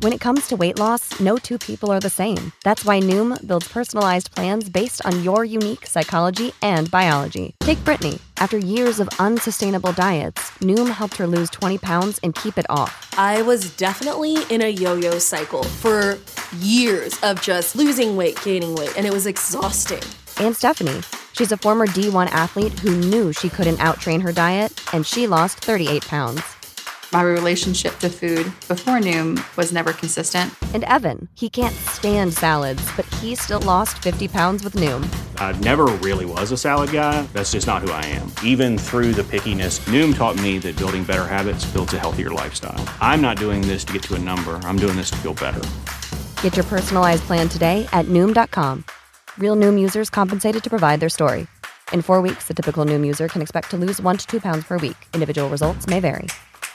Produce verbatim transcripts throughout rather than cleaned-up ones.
When it comes to weight loss, no two people are the same. That's why Noom builds personalized plans based on your unique psychology and biology. Take Brittany. After years of unsustainable diets, Noom helped her lose twenty pounds and keep it off. I was definitely in a yo-yo cycle for years of just losing weight, gaining weight, and it was exhausting. And Stephanie. She's a former D one athlete who knew she couldn't outtrain her diet, and she lost thirty-eight pounds. My relationship to food before Noom was never consistent. And Evan, he can't stand salads, but he still lost fifty pounds with Noom. I never really was a salad guy. That's just not who I am. Even through the pickiness, Noom taught me that building better habits builds a healthier lifestyle. I'm not doing this to get to a number. I'm doing this to feel better. Get your personalized plan today at Noom dot com. Real Noom users compensated to provide their story. In four weeks, the typical Noom user can expect to lose one to two pounds per week. Individual results may vary.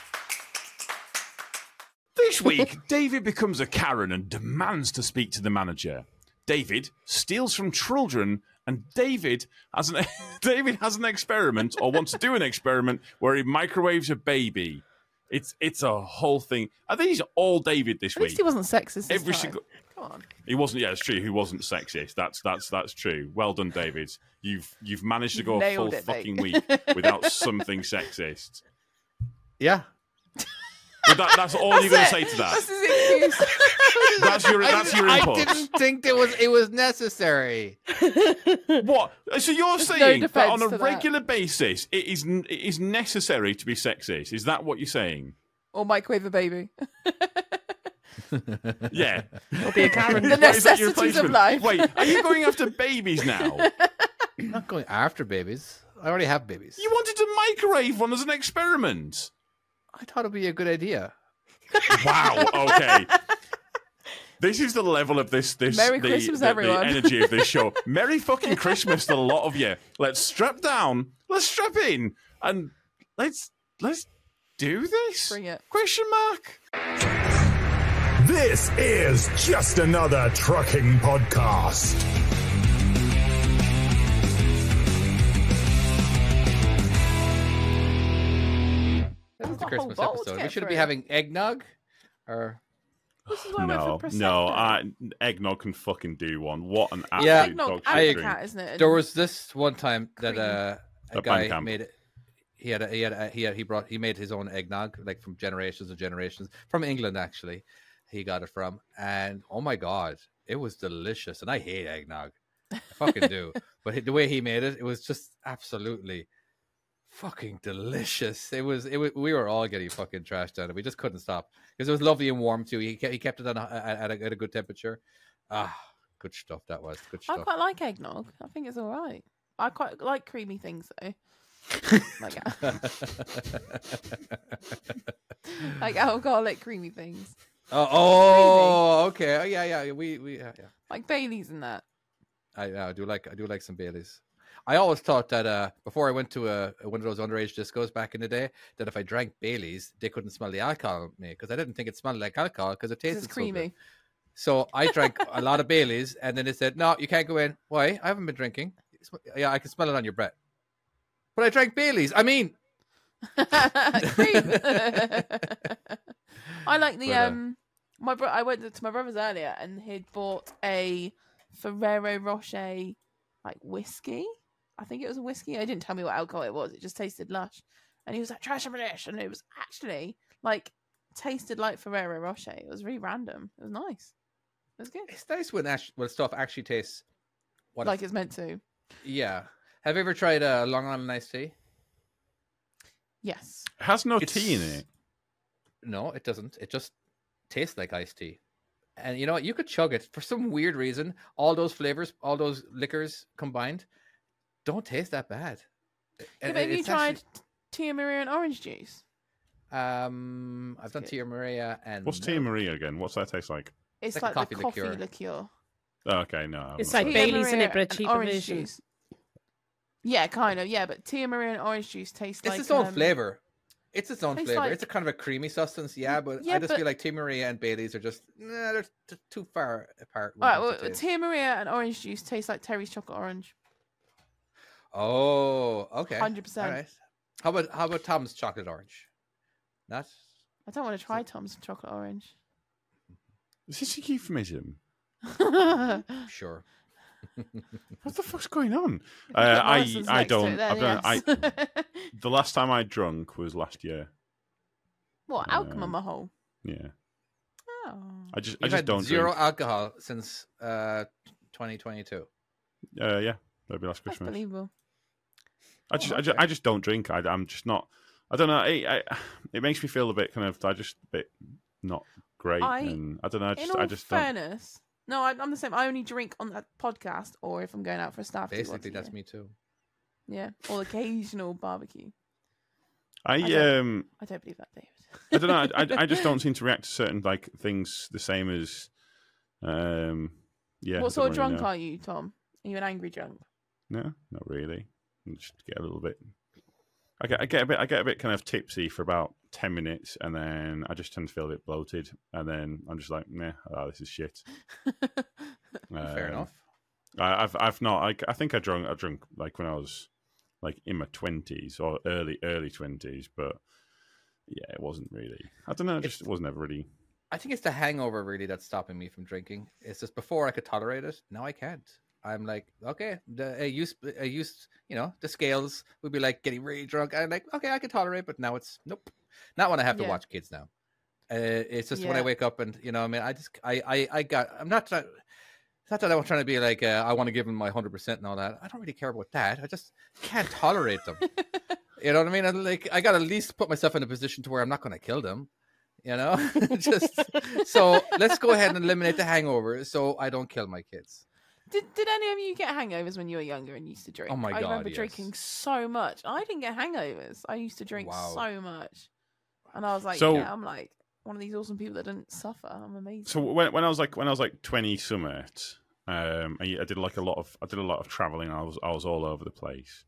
This week, David becomes a Karen and demands to speak to the manager. David steals from children, and David has an David has an experiment, or wants to do an experiment, where he microwaves a baby. It's it's a whole thing. Are these all David this At week? least he wasn't sexist. Every this time. single. Come on. He wasn't. Yeah, it's true. He wasn't sexist. That's that's that's true. Well done, David. You've you've managed to You've go a full nailed it, fucking mate. week without something sexist. Yeah. But that, that's all That's you're going to it. say to that. That's his excuse. That's your I that's didn't- your I impulse. didn't think it was it was necessary. What? So you're There's no saying that defense on a to that. regular basis, it is it is necessary to be sexist? Is that what you're saying? Or microwave a baby. Yeah. Or be a Karen. The What, is that your necessities of replacement? life. Wait, are you going after babies now? I'm not going after babies. I already have babies. You wanted to microwave one as an experiment. I thought it'd be a good idea. Wow. Okay. This is the level of this. This Merry the, Christmas, the, the everyone. energy of this show. Merry fucking Christmas to a lot of you. Let's strap down. Let's strap in, and let's let's do this. Bring it. Question mark. This is just another trucking podcast. This is the got a whole Christmas bowl to episode. We get should through. be having eggnog, or This is why I went No, for no. Prosecco. I, eggnog can fucking do one. What an absolute Yeah. Eggnog dog and shit the drink. cat, isn't it? there was this one time that Cream. uh, a A guy Bandcamp. made it. He had a, he had a, he had he brought he made his own eggnog, like from generations and generations, from England actually. He got it from, and oh my god, it was delicious. And I hate eggnog, I fucking do. But he- the way he made it, it was just absolutely fucking delicious. It was it was, we were all getting fucking trashed out. We just couldn't stop because it was lovely and warm too. He kept, he kept it on a, at, a, at a good temperature. Ah, good stuff. That was good I stuff. quite like eggnog. I think it's all right. I quite like creamy things though. like, like alcoholic creamy things. Oh, oh, okay. Oh, yeah, yeah. We, we, yeah, yeah. Like Baileys and that. I, I do like, I do like some Baileys. I always thought that uh, before I went to a, one of those underage discos back in the day, that if I drank Baileys, they couldn't smell the alcohol on me because I didn't think it smelled like alcohol because it tasted It's so good. creamy. So I drank a lot of Baileys, and then they said, "No, you can't go in." Why? I haven't been drinking. Yeah, I can smell it on your breath. But I drank Baileys. I mean, Cream. I like the But, uh, um. My bro- I went to my brother's earlier, and he'd bought a Ferrero Rocher like whiskey. I think it was a whiskey. I didn't tell me what alcohol it was. It just tasted lush, and he was like, "Try some of this," and it was actually like tasted like Ferrero Rocher. It was really random. It was nice. It was good. it's nice when act- when stuff actually tastes what Like it's meant to. Yeah. Have you ever tried a uh, Long Island iced tea? Yes. It has no It's- tea in it. No, it doesn't. It just tastes like iced tea. And you know what? You could chug it for some weird reason. All those flavors, all those liquors combined, don't taste that bad. Yeah, And but have you it's tried Tia Maria and orange juice? actually- um, I've done good. Tia Maria and What's Tia Maria again? What's that taste like? It's like like, a coffee the coffee liqueur. liqueur. Oh, okay, no. I've It's not like tried Tia Baileys in Maria it, but a and cheaper orange version. juice. Yeah, kind of. Yeah, but Tia Maria and orange juice taste It's like its own um, flavor. It's its own tastes flavor. like- It's a kind of a creamy substance, yeah, but Yeah, I just but- feel like Tia Maria and Baileys are just, nah, they're t- too far apart. when All it right, comes to well, taste. Tia Maria and orange juice taste like Terry's chocolate orange. Oh, okay. one hundred percent. All right. How about how about Tom's chocolate orange? Not I don't want to try Tom's chocolate orange. Is this a euphemism? Sure. What the fuck's going on? Uh, I Morrison's I next to don't. it then, I've done, I yes. the last time I drunk was last year. What, alcohol mahol? Yeah. Oh. I just You've I just had don't zero drink. alcohol since uh, twenty twenty-two. Uh, yeah, maybe last That's Christmas. believable. I just, Oh, I just, okay. I just don't drink. I, I'm just not. I don't know. I, I, it makes me feel a bit kind of. I just a bit not great, I- and I don't know. I just, In all I just don't. fairness, no, I, I'm the same. I only drink on that podcast or if I'm going out for a staff do once Basically, a that's year. me too. Yeah, or occasional barbecue. I, I don't- um, I don't believe that, David. I don't know. I, I, I just don't seem to react to certain like things the same as. Um, yeah. I What sort of don't really drunk know. are you, Tom? Are you an angry drunk? No, not really. I just get a little bit. I get, I get a bit, I get a bit kind of tipsy for about ten minutes, and then I just tend to feel a bit bloated, and then I'm just like, nah, oh, this is shit. Fair Um, enough. I, I've, I've not. I, I think I drunk, I drunk like when I was like in my twenties or early, early twenties, but yeah, it wasn't really. I don't know. It just It's- it wasn't ever really. I think it's the hangover really that's stopping me from drinking. It's just before I could tolerate it. Now I can't. I'm like, okay, the, I used, I used, you know, the scales would be like getting really drunk. I'm like, okay, I can tolerate, but now it's nope. Not when I have to Yeah. watch kids now. Uh, it's just when I Yeah. wake up and you know, I mean, I just, I, I, I got. I'm not trying. It's not that I'm trying to be like, uh, I want to give them my hundred percent and all that. I don't really care about that. I just can't tolerate them. You know what I mean? I'm like, I got to at least put myself in a position to where I'm not going to kill them. You know, just so let's go ahead and eliminate the hangover so I don't kill my kids. Did Did any of you get hangovers when you were younger and used to drink? Oh my I God, remember yes. drinking so much. I didn't get hangovers. I used to drink Wow. so much, and I was like, So- yeah, I'm like one of these awesome people that didn't suffer. I'm amazing. So when when I was like when I was like twenty summit, um, I, I did like a lot of I did a lot of traveling. I was I was all over the place,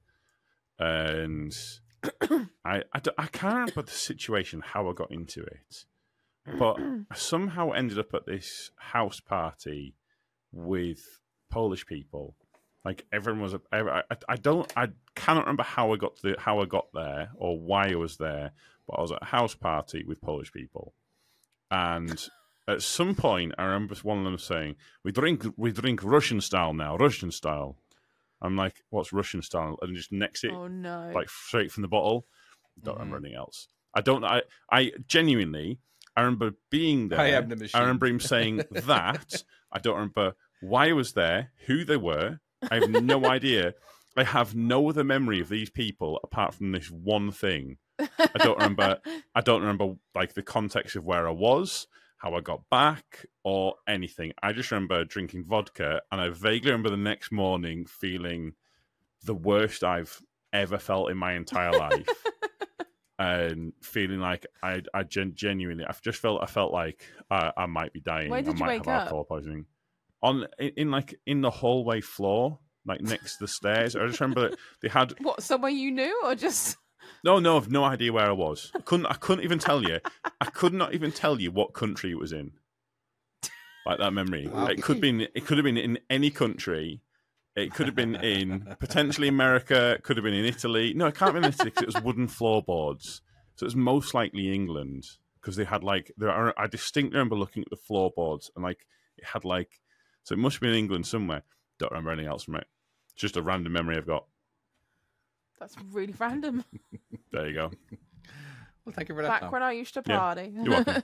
and I I, d- I can't remember the situation how I got into it, but I somehow ended up at this house party with Polish people. Like everyone was. I, I, I don't. I cannot remember how I got to the, how I got there or why I was there. But I was at a house party with Polish people, and at some point, I remember one of them saying, "We drink, we drink Russian style now, Russian style." I'm like, "What's Russian style?" And just next it, Oh no! like straight from the bottle. Don't Mhm. remember anything else. I don't. I. I genuinely. I remember being there. I am the machine. I remember him saying that. I don't remember why I was there, who they were. I have no idea. I have no other memory of these people apart from this one thing. I don't remember. I don't remember like the context of where I was, how I got back, or anything. I just remember drinking vodka, and I vaguely remember the next morning feeling the worst I've ever felt in my entire life, and feeling like I, I gen- genuinely, I just felt, I felt like I, I might be dying. Where did I you might wake have up? alcohol poisoning. On in, in like in the hallway floor, like next to the stairs. I just remember they had What, somewhere you knew, or just no, no, I've no idea where I was. I couldn't. I couldn't even tell you. I could not even tell you what country it was in. Like that memory. Wow. It could be. In, it could have been in any country. It could have been in potentially America. It could have been in Italy. No, it can't be in Italy because it was wooden floorboards. So it was most likely England because they had like there are. I distinctly remember looking at the floorboards and like it had like. So it must have been in England somewhere. Don't remember anything else from it. It's just a random memory I've got. that's really random. There you go. Well, thank you for that. Back Tom. when I used to Yeah, party. you're welcome.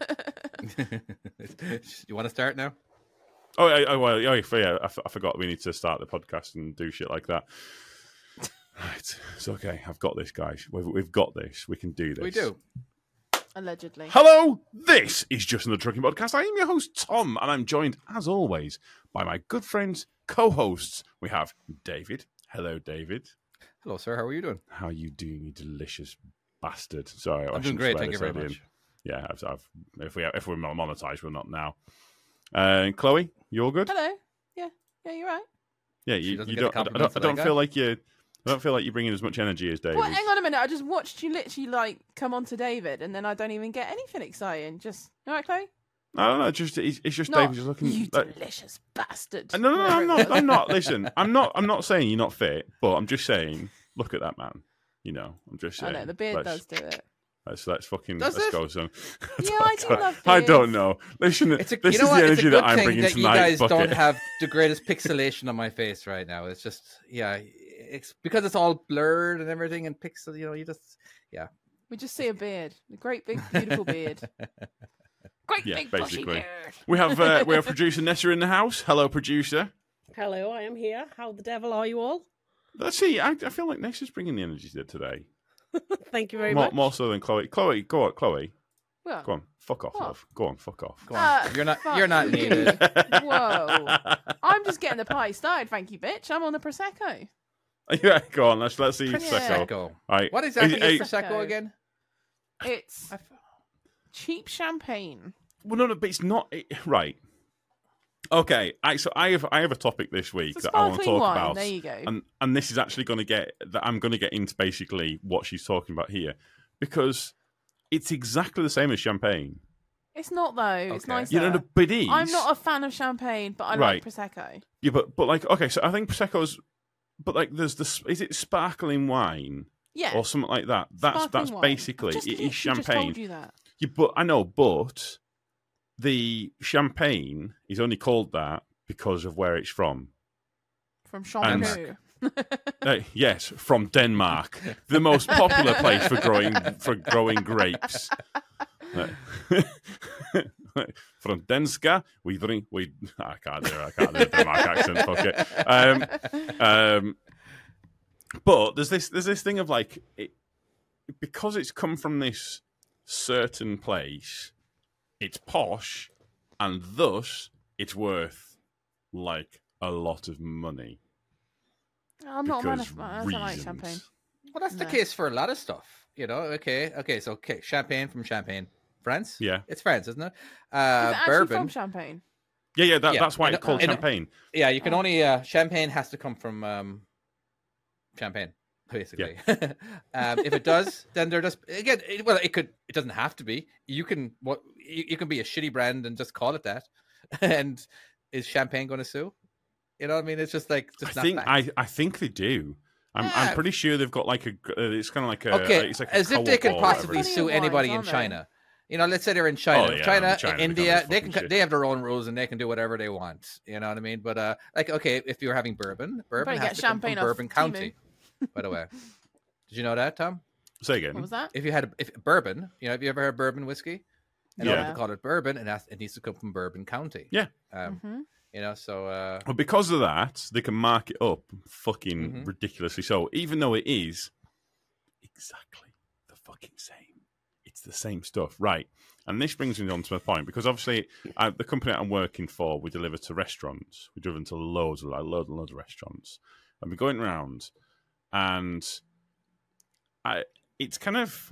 You want to start now? Oh, I, I, well, yeah, yeah I, f- I forgot we need to start the podcast and do shit like that. Right, it's okay. I've got this, guys. We've, we've got this. We can do this. We do. Allegedly. Hello, this is Just Another Trucking Podcast. I am your host, Tom, and I'm joined, as always, by my good friends, co-hosts. We have David. Hello, David. Hello, sir. How are you doing? How you doing, you delicious bastard? Sorry, I I'm doing shouldn't great. swear Thank you this very early much. in. Yeah, I've, I've, if we if we're not monetized, we're not now. Uh, Chloe, you all good? Hello. Yeah. Yeah, you're right. Yeah, She you, doesn't you get the don't. I don't, compliments I that I don't got. feel like you. I don't feel like you're bringing as much energy as David. Well, hang on a minute. I just watched you literally like come on to David, and then I don't even get anything exciting. Just all right, Chloe. I don't know. Just it's, it's just Not David just looking. you like, delicious bastard. no, no, no. Whatever I'm it not. was. I'm not. Listen, I'm not. I'm not saying you're not fit, but I'm just saying. Look at that man. You know, I'm just I saying. know the beard let's- does do it. Let's let's fucking Does let's it? go, son. Yeah, I do love I beers. don't know. Listen, It's a, this you know is what? the It's a energy good that I'm thing bringing that tonight. you guys Fuck don't it. have the greatest pixelation on my face right now. It's just, yeah, it's because it's all blurred and everything and pixel. You know, you just, yeah. We just see a beard, a great big beautiful beard. Great Yeah, big bushy basically. beard. We have uh, we have producer Nessa in the house. Hello, producer. Hello, I am here. How the devil are you all? Let's see. I, I feel like Nessa's bringing the energy today. Thank you very More, much. more so than Chloe. Chloe, go on, Chloe. Well, Go on, fuck off, What? love. Go on, fuck off. Go on. Uh, you're not. fuck You're not you. needed. Whoa. I'm just getting the party started, thank you, bitch. I'm on the Prosecco. Yeah, go on. Let's let's see Prosecco. Prosecco. Prosecco. Right. What exactly Is- is is- Prosecco again? It's cheap champagne. Well, no, no, but it's not it, right. Okay, I, so I have I have a topic this week It's a that I want to sparkling talk wine. about, There you go. and and this is actually going to get that I'm going to get into basically what she's talking about here, because it's exactly the same as champagne. It's not though. It's Okay. nicer. You know, but it is. I'm not a fan of champagne, but I Right. like Prosecco. Yeah, but but like okay, so I think prosecco's, but like there's this is it sparkling wine Yeah. or something like that. That's Sparkling that's wine. basically I've just it is literally just champagne. told you that. Yeah, but I know, but the champagne is only called that because of where it's from. From Champagne. Uh, yes, from Denmark, the most popular place for growing for growing grapes. Uh, from Denska, we drink. We I can't do it. I can't do a Denmark accent. Fuck it. Um, um, but there's this there's this thing of like it, because it's come from this certain place, it's posh, and thus it's worth like a lot of money. I'm not a man because of I don't like reasons. champagne. Well, that's the No. case for a lot of stuff. You know. Okay. Okay. So, okay, champagne from Champagne, France. Yeah. It's France, isn't it? Is Uh, it actually bourbon. from champagne? Yeah, yeah, that, Yeah, that's why and- it's called and- champagne. Yeah, you can Oh. only uh, champagne has to come from um, champagne, basically. um, if it does, then they're just again. It, well, it could. It doesn't have to be. You can. What you, you can be a shitty brand and just call it that. And is champagne going to sue? You know what I mean? It's just like I just not think fact. I, I think they do. I'm, I'm Yeah. pretty sure they've got like a. Uh, it's kind of like a. Okay, it's like a as if they co-op can or whatever. possibly Plenty sue of wines, anybody in aren't they? China. You know, let's say they're in China, Oh, yeah, China, in China, they India, can't do they fucking can shit. they have their own rules and they can do whatever they want. You know what I mean? But uh, like, okay, if you're having bourbon, bourbon better has get to come from champagne off Bourbon Temu. County. By the way, did you know that, Tom? Say again. What was that? If you had if bourbon, you know, have you ever heard bourbon whiskey? And Yeah. yeah. they call it bourbon, and it needs to come from Bourbon County. Yeah. Um, hmm You know, so uh, Well, because of that, they can mark it up fucking Mhm. ridiculously so, even though it is exactly the fucking same. It's the same stuff. Right. And this brings me on to my point, because obviously uh, the company I'm working for, we deliver to restaurants. We deliver to loads of, like, loads and loads of restaurants. And we're going around, and I, it's kind of,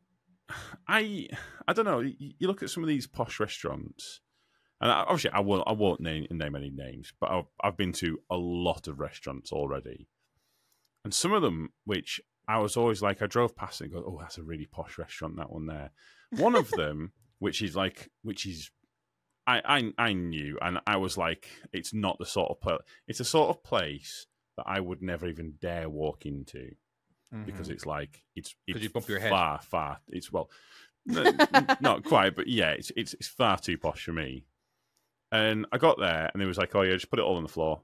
I, I don't know, you, you look at some of these posh restaurants, and I, obviously, I won't. I won't name, name any names, but I've, I've been to a lot of restaurants already, and some of them, which I was always like, I drove past and go, "Oh, that's a really posh restaurant, that one there." One of them, which is like, which is, I, I, I knew, and I was like, it's not the sort of place. It's a sort of place that I would never even dare walk into, because it's like it's Could it's you bump your head? far, far. It's well, n- n- not quite, but yeah, it's it's it's far too posh for me. And I got there, and it was like, "Oh yeah, just put it all on the floor."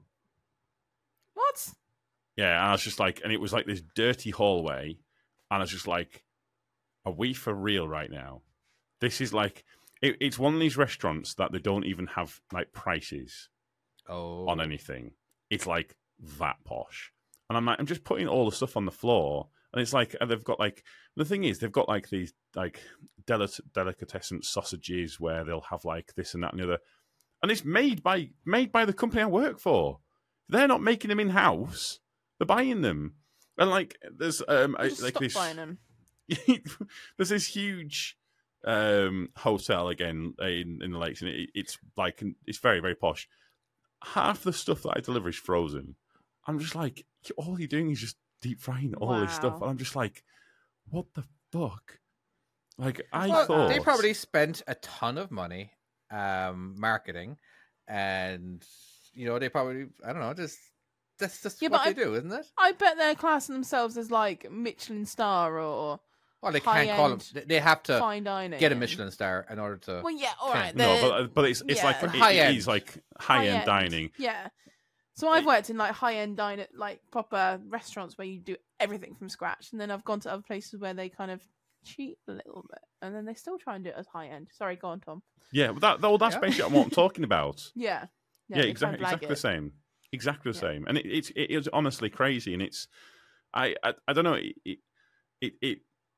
What? Yeah, and I was just like, and it was like this dirty hallway, and I was just like, "Are we for real right now? This is like, it, it's one of these restaurants that they don't even have like prices oh, on anything. It's like that posh." And I'm like, I'm just putting all the stuff on the floor, and it's like, and they've got like, the thing is, they've got like these like deli- delicatessen sausages where they'll have like this and that and the other. And it's made by made by the company I work for. They're not making them in house; they're buying them. And like, there's um You just like stop this. buying them. There's this huge um hotel again in in the lakes, and it, it's like it's very very posh. Half the stuff that I deliver is frozen. I'm just like, all you're doing is just deep frying all this stuff, Wow. and I'm just like, what the fuck? Like, I Well, thought they probably spent a ton of money um marketing, and you know, they probably, I don't know, just that's just Yeah, what but they I- do, isn't it? I bet they're classing themselves as like Michelin star or Well, they can't call them. high-end They have to fine dining. get a and- Michelin star in order to. Well, yeah, all Okay. right. No, the- but but it's it's yeah. like But it, high it end. is like high end High-end. dining. Yeah. So I've worked in like high end diner, like proper restaurants where you do everything from scratch, and then I've gone to other places where they kind of cheat a little bit, and then they still try and do it as high end. Sorry, go on, Tom. Yeah, but that, well, that's Yeah. basically what I'm talking about. Yeah. Yeah, they try and exactly, blag exactly the it. same, exactly the Yeah. same, and it, it's it is honestly crazy, and it's I I, I don't know it, it it it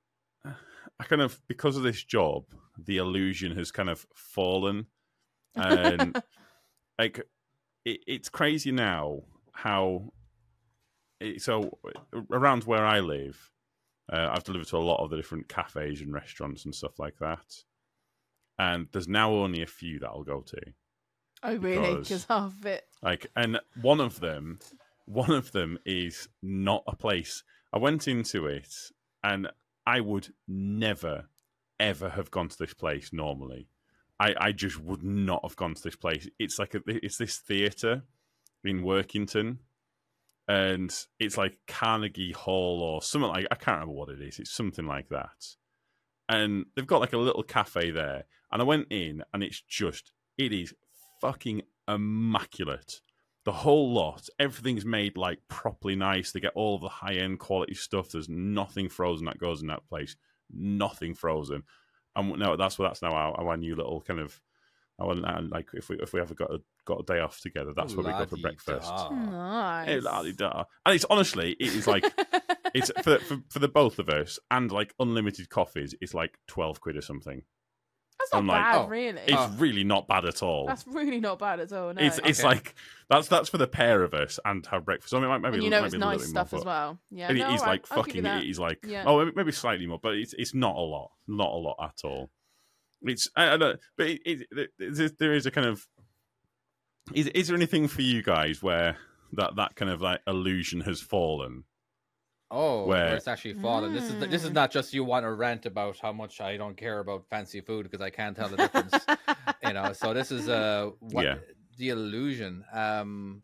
I kind of because of this job, the illusion has kind of fallen, and like it, it's crazy now how it, so around where I live, uh, I've delivered to a lot of the different cafes and restaurants and stuff like that, and there's now only a few that I'll go to. Oh, really? Because- Because half of it. Like, and one of them, one of them is not a place. I went into it, and I would never, ever have gone to this place normally. I, I just would not have gone to this place. It's like a, it's this theatre in Workington, and it's like Carnegie Hall or something like. I can't remember what it is. It's something like that, and they've got like a little cafe there. And I went in, and it's just it is fucking immaculate. The whole lot, everything's made like properly nice. They get all of the high end quality stuff. There's nothing frozen that goes in that place. Nothing frozen. And no, that's what that's now our, our new little kind of. Our, like if we if we ever got a got a day off together, that's where we go for breakfast. Nice. Eh, la-di-da. And it's honestly, it is like it's for, for for the both of us, and like unlimited coffees. It's like twelve quid or something. That's not I'm like, bad, oh, really. It's Oh. really not bad at all. That's really not bad at all. No. It's it's Okay. like that's that's for the pair of us and have breakfast. I mean, maybe and you know maybe it's a little nice bit stuff more, as but well. Yeah, It no, is all right, like I'll give you fucking. that. It is like Yeah. oh maybe slightly more, but it's it's not a lot, not a lot at all. It's I, I don't, but it, it, it, there is a kind of is is there anything for you guys where that that kind of like illusion has fallen? Oh, where, Where- it's actually fallen. This is this is Mm. not just you want to rant about how much I don't care about fancy food because I can't tell the difference. you know, so this is uh what Yeah. the illusion. Um,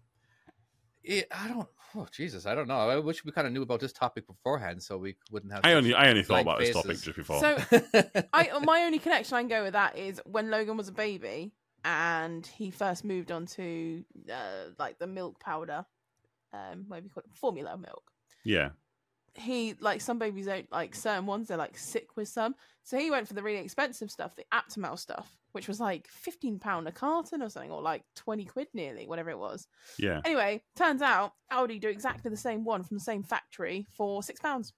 it, I don't. Oh Jesus, I don't know. I wish we kind of knew about this topic beforehand, so we wouldn't have. I such only I only thought blank about this topic faces. just before. So I my only connection I can go with that is when Logan was a baby and he first moved on to uh, like the milk powder, um, maybe we call it formula milk. yeah, He like some babies don't like certain ones. They're like sick with some, so he went for the really expensive stuff, the Aptamel stuff, which was like fifteen pound a carton or something, or like twenty quid nearly, whatever it was. yeah. Anyway, turns out Aldi do exactly the same one from the same factory for six pounds.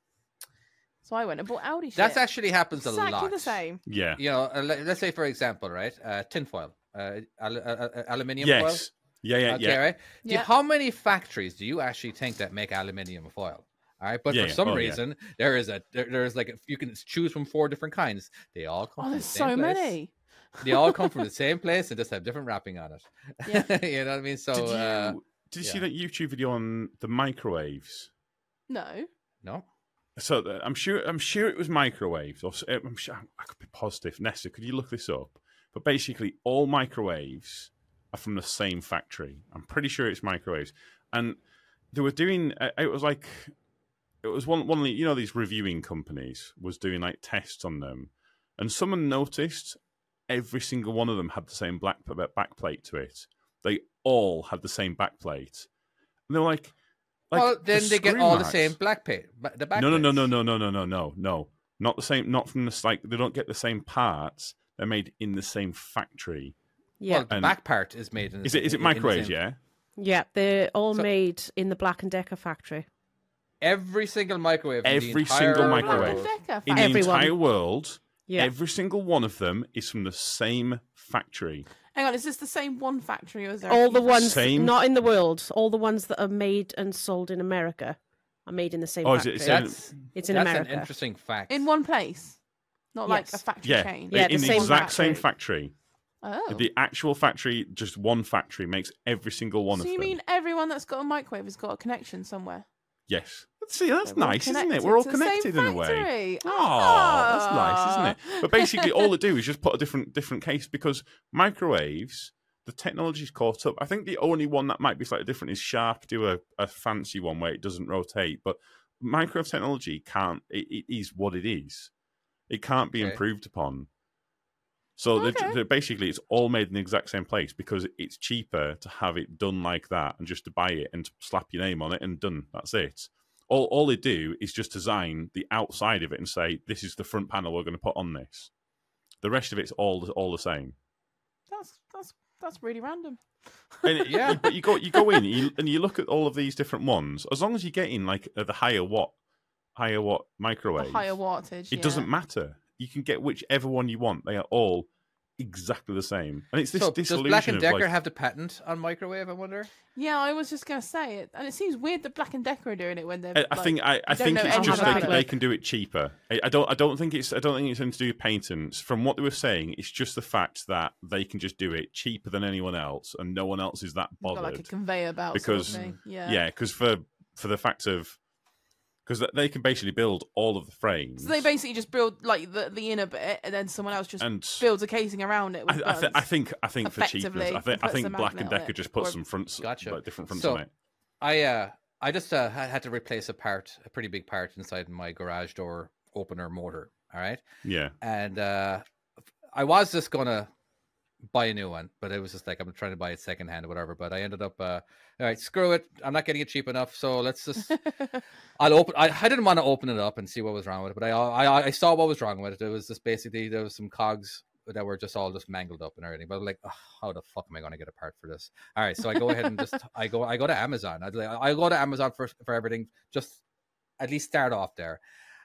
So I went and bought Aldi shit. That's actually happens a exactly lot. the same. Yeah. You know, uh, let, let's say for example, right? Uh, tinfoil, uh, al- uh, uh, aluminium foil. Yes. Yeah. Yeah. Okay, yeah. right. Do you- Yeah. how many factories do you actually think that make aluminium foil? All right, but Yeah, for yeah. some Oh, yeah. reason there is a there, there's like a, you can choose from four different kinds. They all come Oh, from the there's same so place. many. They all come from the same place and just have different wrapping on it. Yeah. you know what I mean? So Did you uh, did you see yeah. that YouTube video on the microwaves? No. no, So uh, I'm sure I'm sure it was microwaves. Or s- I'm sure I could be positive. Nessa, could you look this up? But basically, all microwaves are from the same factory. I'm pretty sure it's microwaves, and they were doing. Uh, it was like it was one one of the, you know these reviewing companies was doing like tests on them, and someone noticed every single one of them had the same black backplate to it. They all had the same backplate, and they were like. Like well then the they get screw all the marks- same black paint. The back no, no, no, plates. no, no, no, no, no, no, no. Not the same. Not from the like. They don't get the same parts. They're made in the same factory. Yeah, Well, the And- back part is made in. Is it? Is it in- in the microwaves? same- Yeah. yeah, they're all So- made in the Black and Decker factory. Every single microwave. in the Every entire single world. microwave. Black and Decker In the Everyone. entire world, Yeah, every single one of them is from the same factory. Hang on, is this the same one factory or is there a all few the ones Same- not in the world, all the ones that are made and sold in America are made in the same Oh, is it- factory. is it- That's It's in that's America. an interesting fact. in one place? Not like a Yes. factory Yeah. chain. Yeah, in the the same exact same factory. factory. Oh. The actual factory, just one factory, makes every single one so of you them. mean everyone that's got a microwave has got a connection somewhere? Yes. See, that's They're all nice, isn't it? connected We're all to the same connected in a way. factory. Oh, that's nice, isn't Ah. it? But basically, all they do is just put a different different case because microwaves, the technology's caught up. I think the only one that might be slightly different is Sharp do a, a fancy one where it doesn't rotate, but microwave technology can't. It, it is what it is. It can't be Okay. improved upon. So Okay. they're- they're basically, it's all made in the exact same place because it's cheaper to have it done like that and just to buy it and to slap your name on it and done. That's it. All all they do is just design the outside of it and say, this is the front panel we're going to put on this. The rest of it's all all the same. That's that's that's really random. And it- Yeah. but you go you go in you, and you look at all of these different ones. As long as you get in like uh, the higher watt, higher watt The microwave, higher wattage. it yeah. doesn't matter. You can get whichever one you want. They are all exactly the same. And it's this, So this does illusion Black and of Decker like, have the patent on microwave? I wonder. Yeah, I was just gonna say it, and it seems weird that Black and Decker are doing it when they're. I, I like, think I, I you don't think know it's anything just they, about can- it. they can do it cheaper. I, I don't I don't think it's I don't think it's anything to do with patents. From what they were saying, it's just the fact that they can just do it cheaper than anyone else, and no one else is that Got bothered. like a conveyor belt because sort of thing. Yeah. yeah, because for for the fact of because they can basically build all of the frames. So they basically just build like the, the inner bit, and then someone else just and builds a casing around it. I, With I, th- bugs. I think I think for cheapness, Effectively, I think I puts think a Black and magnet on Decker it, just put or- some fronts, Gotcha. like different fronts So- on it. I uh I just uh, had had to replace a part, a pretty big part inside my garage door opener motor. All right, Yeah, and uh I was just gonna buy a new one, but it was just like I'm trying to buy it secondhand or whatever. But I ended up, uh, all right, screw it. I'm not getting it cheap enough, so let's just. I'll open. I, I didn't want to open it up and see what was wrong with it, but I, I I saw what was wrong with it. It was just basically there was some cogs that were just all just mangled up and everything. But I'm like, oh, how the fuck am I going to get a part for this? All right, so I go ahead and just I go I go to Amazon. I like I go to Amazon for for everything. Just at least start off there,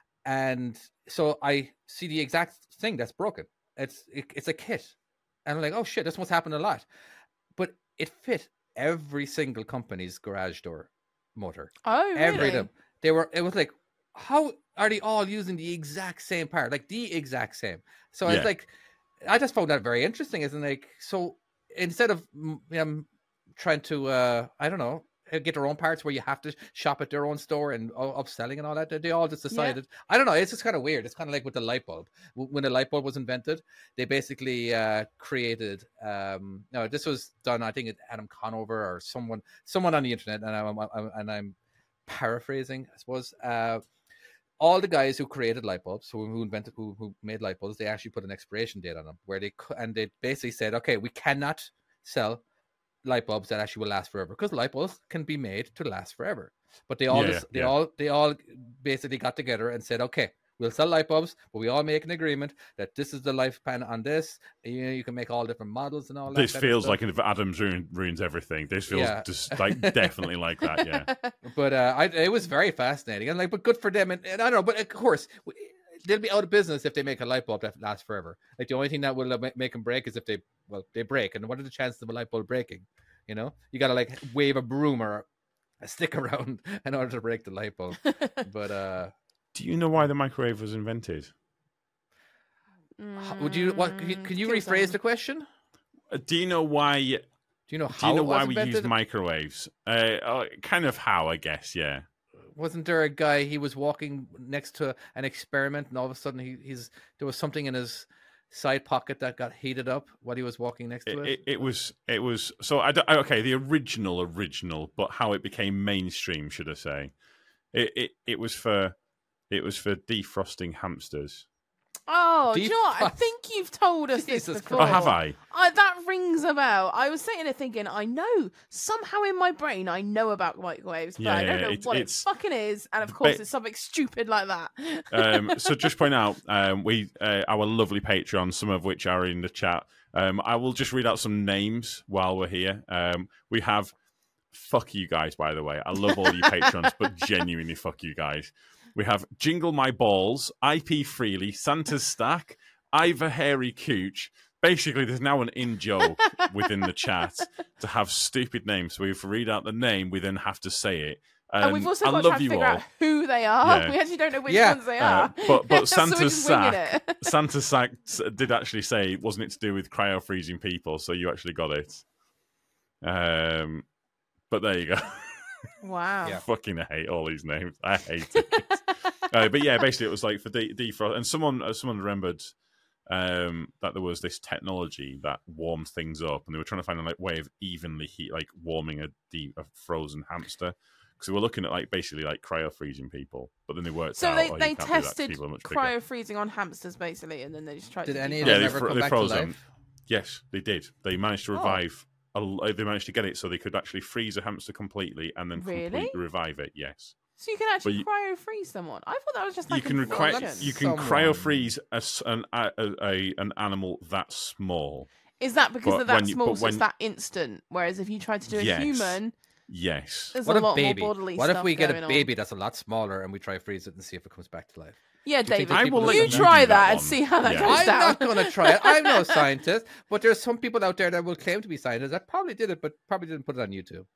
and so I see the exact thing that's broken. It's it, it's a kit. And I'm like, oh shit, this must happen a lot. But it fit every single company's garage door motor. Oh, really? Every them. They were it was like, how are they all using the exact same part? Like the exact same. So Yeah. it's like I just found that very interesting. Isn't like so instead of mm, um, trying to uh I don't know, get their own parts where you have to shop at their own store and uh, upselling and all that, they all just decided I don't know, it's just kind of weird. It's kind of like with the light bulb. W- when the light bulb was invented, they basically uh created um no this was done I think at Adam Conover or someone someone on the internet, and I'm, I'm and I'm paraphrasing I suppose. Uh all the guys who created light bulbs, who, who invented, who, who made light bulbs, they actually put an expiration date on them, where they cou- and they basically said, okay, we cannot sell light bulbs that actually will last forever, because light bulbs can be made to last forever. But they all Yeah, just, they yeah. all they all basically got together and said, okay, we'll sell light bulbs, but we all make an agreement that this is the lifespan on this. You know, you can make all different models and all that. this kind of feels stuff. like if Adams ruin, ruins everything. This feels Yeah. just like definitely like that. Yeah, But uh, I, it was very fascinating, and like, but good for them. And, and I don't know, but of course, w- they'll be out of business if they make a light bulb that lasts forever. Like the only thing that will uh, ma- make them break is if they, well, they break. And what are the chances of a light bulb breaking? You know, you got to like wave a broom or a stick around in order to break the light bulb. But uh, do you know why the microwave was invented? h- would you? What can you, can you Kill rephrase someone. the question? Uh, Do you know why? Do you know Do how you know it why was we invented? use microwaves? Uh, uh, kind of how, I guess. Yeah. Wasn't there a guy, he was walking next to an experiment, and all of a sudden he, he's there was something in his side pocket that got heated up while he was walking next to It, it? it, it was. It was. So I don't, okay. The original, original, but how it became mainstream, should I say? It it, it was for. It was for defrosting hamsters. Oh, do you know what? I Defrost. think you've told us Jesus this Christ. before. Oh, have I? I, that rings a bell. I was sitting there thinking, I know somehow in my brain I know about microwaves, but Yeah, I don't yeah, know it's- what it's- it fucking is. And of course, Ba- it's something stupid like that. Um, so just point out, um, we uh, our lovely Patreons, some of which are in the chat. Um, I will just read out some names while we're here. Um, we have, fuck you guys, by the way. I love all you patrons, but genuinely fuck you guys. We have Jingle My Balls, I P Freely, Santa's Stack, Ivor Hairy Cooch. Basically, there's now an in-joke within the chat to have stupid names. So if we read out the name, we then have to say it. Um, and we've also I got to love try to you figure all. out who they are. Yeah. We actually don't know which Yeah. ones they Uh, are. but but So we're Santa's just winging sack, it. Santa's sack did actually say, wasn't it to do with cryo freezing people? So you actually got it. Um, but there you go. Wow. Yeah. Fucking hate all these names. I hate it. uh, but yeah, basically it was like for de- defrost, and someone uh, someone remembered um, that there was this technology that warmed things up, and they were trying to find a like way of evenly heat, like warming a, de- a frozen hamster. because we were looking at like basically like cryo freezing people, but then they worked So out. they, oh, you they can't do that 'cause tested people are much bigger. cryo freezing on hamsters basically, and then they just tried Did to any defrost of Yeah, them they, ever fro- come they back to froze them. life? Yes, they did. They managed to Oh. revive. A, they managed to get it so they could actually freeze a hamster completely and then Really? completely revive it. Yes. So you can actually you- cryo freeze someone. I thought that was just like you can a require, function. you can Someone. cryo freeze a, s- an a, a, a- an animal that small. Is that because But they're that when you- small, but so it's when- that instant? Whereas if you tried to do a Yes. human, Yes. there's What a a lot baby! more bodily What if stuff we get going a on. baby that's a lot smaller and we try to freeze it and see if it comes back to life? Yeah, Do you think David, there's people will let you you try do that that and one. see how that Yeah. goes I'm down. not going to try it. I'm no scientist, but there's some people out there that will claim to be scientists that probably did it, but probably didn't put it on YouTube.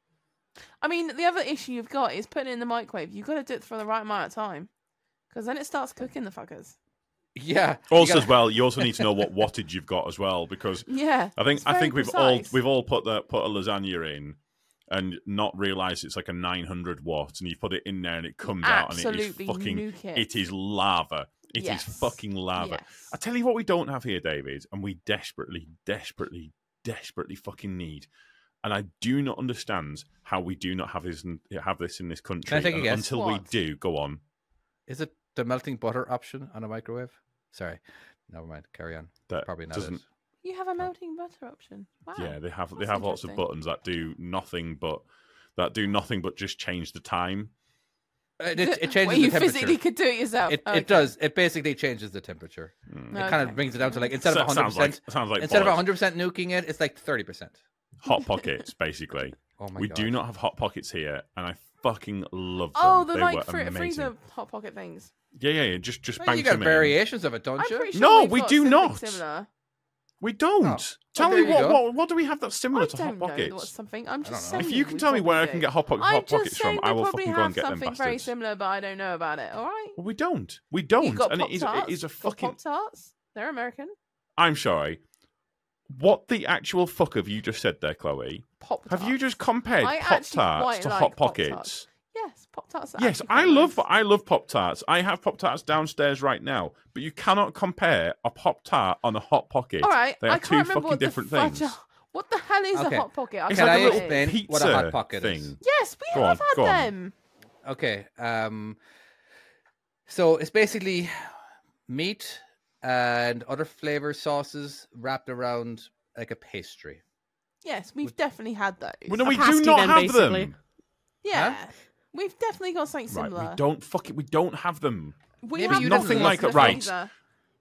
I mean, the other issue you've got is putting it in the microwave. You've got to do it for the right amount of time, because then it starts cooking the fuckers. Yeah. Also, you as well, you also need to know what wattage you've got as well, because Yeah, I think it's I very think we've all precise. we've all put that put a lasagna in and not realised it's like a nine hundred watt, and you put it in there and it comes out and it is absolutely fucking nuke it. it is lava. It is Yes. fucking lava. Yes. I tell you what, we don't have here, David, and we desperately, desperately, desperately fucking need. And I do not understand how we do not have this in, have this in this country. Can I take a And guess? Until we What? do, go on. Is it the melting butter option on a microwave? Sorry. Never mind. Carry on. That Probably not. doesn't. it. You have a melting butter option. Wow. Yeah, they have they That's have lots of interesting. buttons that do nothing but that do nothing but just change the time. It, it, it changes Well, the you temperature. physically could do it yourself. It, Okay. it does. It basically changes the temperature. Mm. It kind of Okay. brings it down to like instead of So- one hundred sounds like percent, sounds like instead of bollocks. one hundred percent nuking it, it's like thirty percent. Hot pockets, basically. Oh my we god. do not have hot pockets here, and I fucking love them. Oh, the they like were fr- amazing. freezer hot pocket things. Yeah, yeah, yeah. Just just Well, bang you got some in. variations of it, don't I'm you? pretty sure No, we've we got do something not. Similar. We don't. Oh. Tell Well, me there you what, go. what what do we have that's similar I to don't hot know pockets? what's something. I'm just know. saying. If you can we tell me where I probably can do. get hot, po- I'm hot just pockets from, saying I they will probably fucking go and have get them something very bastards. similar, but I don't know about it. All right. Well, we don't. We You've don't. got And it is, it Pop-Tarts. is a Got fucking. Pop-Tarts. They're American. I'm sorry. What the actual fuck have you just said there, Chloe? Pop. Have you just compared I Pop actually Tarts quite to like Hot Pop-Tarts. Pockets? Yes, Pop Tarts. Yes, I love I love Pop Tarts. I have Pop Tarts downstairs right now, but you cannot compare a Pop Tart on a Hot Pocket. All right, they are I two can't remember fucking what different the things. fudge- What the hell is Okay. a hot pocket? I It's Can can't like I a remember little what it is. explain pizza what a hot pocket thing. is? Yes, we Go have on, had go on. them. Okay. Um. So it's basically meat and other flavor sauces wrapped around like a pastry. Yes, we've definitely had those. Well, no, A we do pasty not then, have basically. them. yeah, Huh? we've definitely got something Right, similar. we don't fuck it. We don't have them. We Maybe have you them nothing in like the it, right. freezer.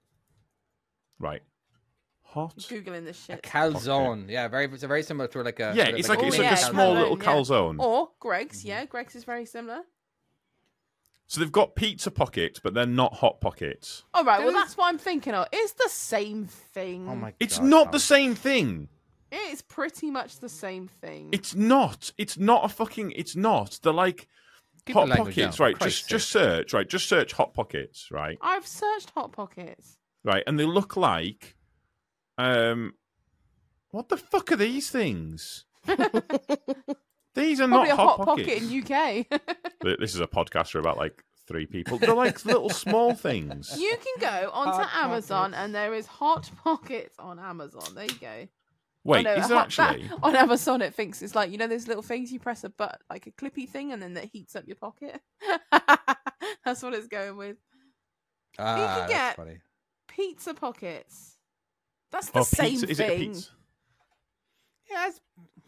Right. Hot. Googling this A shit. calzone. Yeah, very. It's very similar to like a. Yeah, sort of it's like Oh, it's mini like a yeah, small calzone, little yeah. calzone. Or Greg's. Yeah, Greg's is very similar. So they've got pizza pockets, but they're not hot pockets. All right, well There is- that's what I'm thinking of. It's the same thing. Oh my. It's God, not Tom. the same thing. It's pretty much the same thing. It's not. It's not a fucking. It's not. They're like Keep the hot language pockets, down, right? for Christ's Just just search, right? Just search hot pockets, right? I've searched hot pockets. Right, and they look like, um, what the fuck are these things? These are Probably not a hot, hot pockets. pocket in U K. Th- This is a podcast for about like three people. They're like little small things. You can go onto Hot Amazon Pockets. and there is hot pockets on Amazon. There you go. Wait, Oh, no, is there hot- that- actually? on Amazon? It thinks it's like, you know those little things you press a button, like a clippy thing, and then that heats up your pocket. That's what it's going with. Ah, can that's get- funny. Pizza pockets. That's the Oh, same pizza. Is thing. it a pizza? Yeah, it's,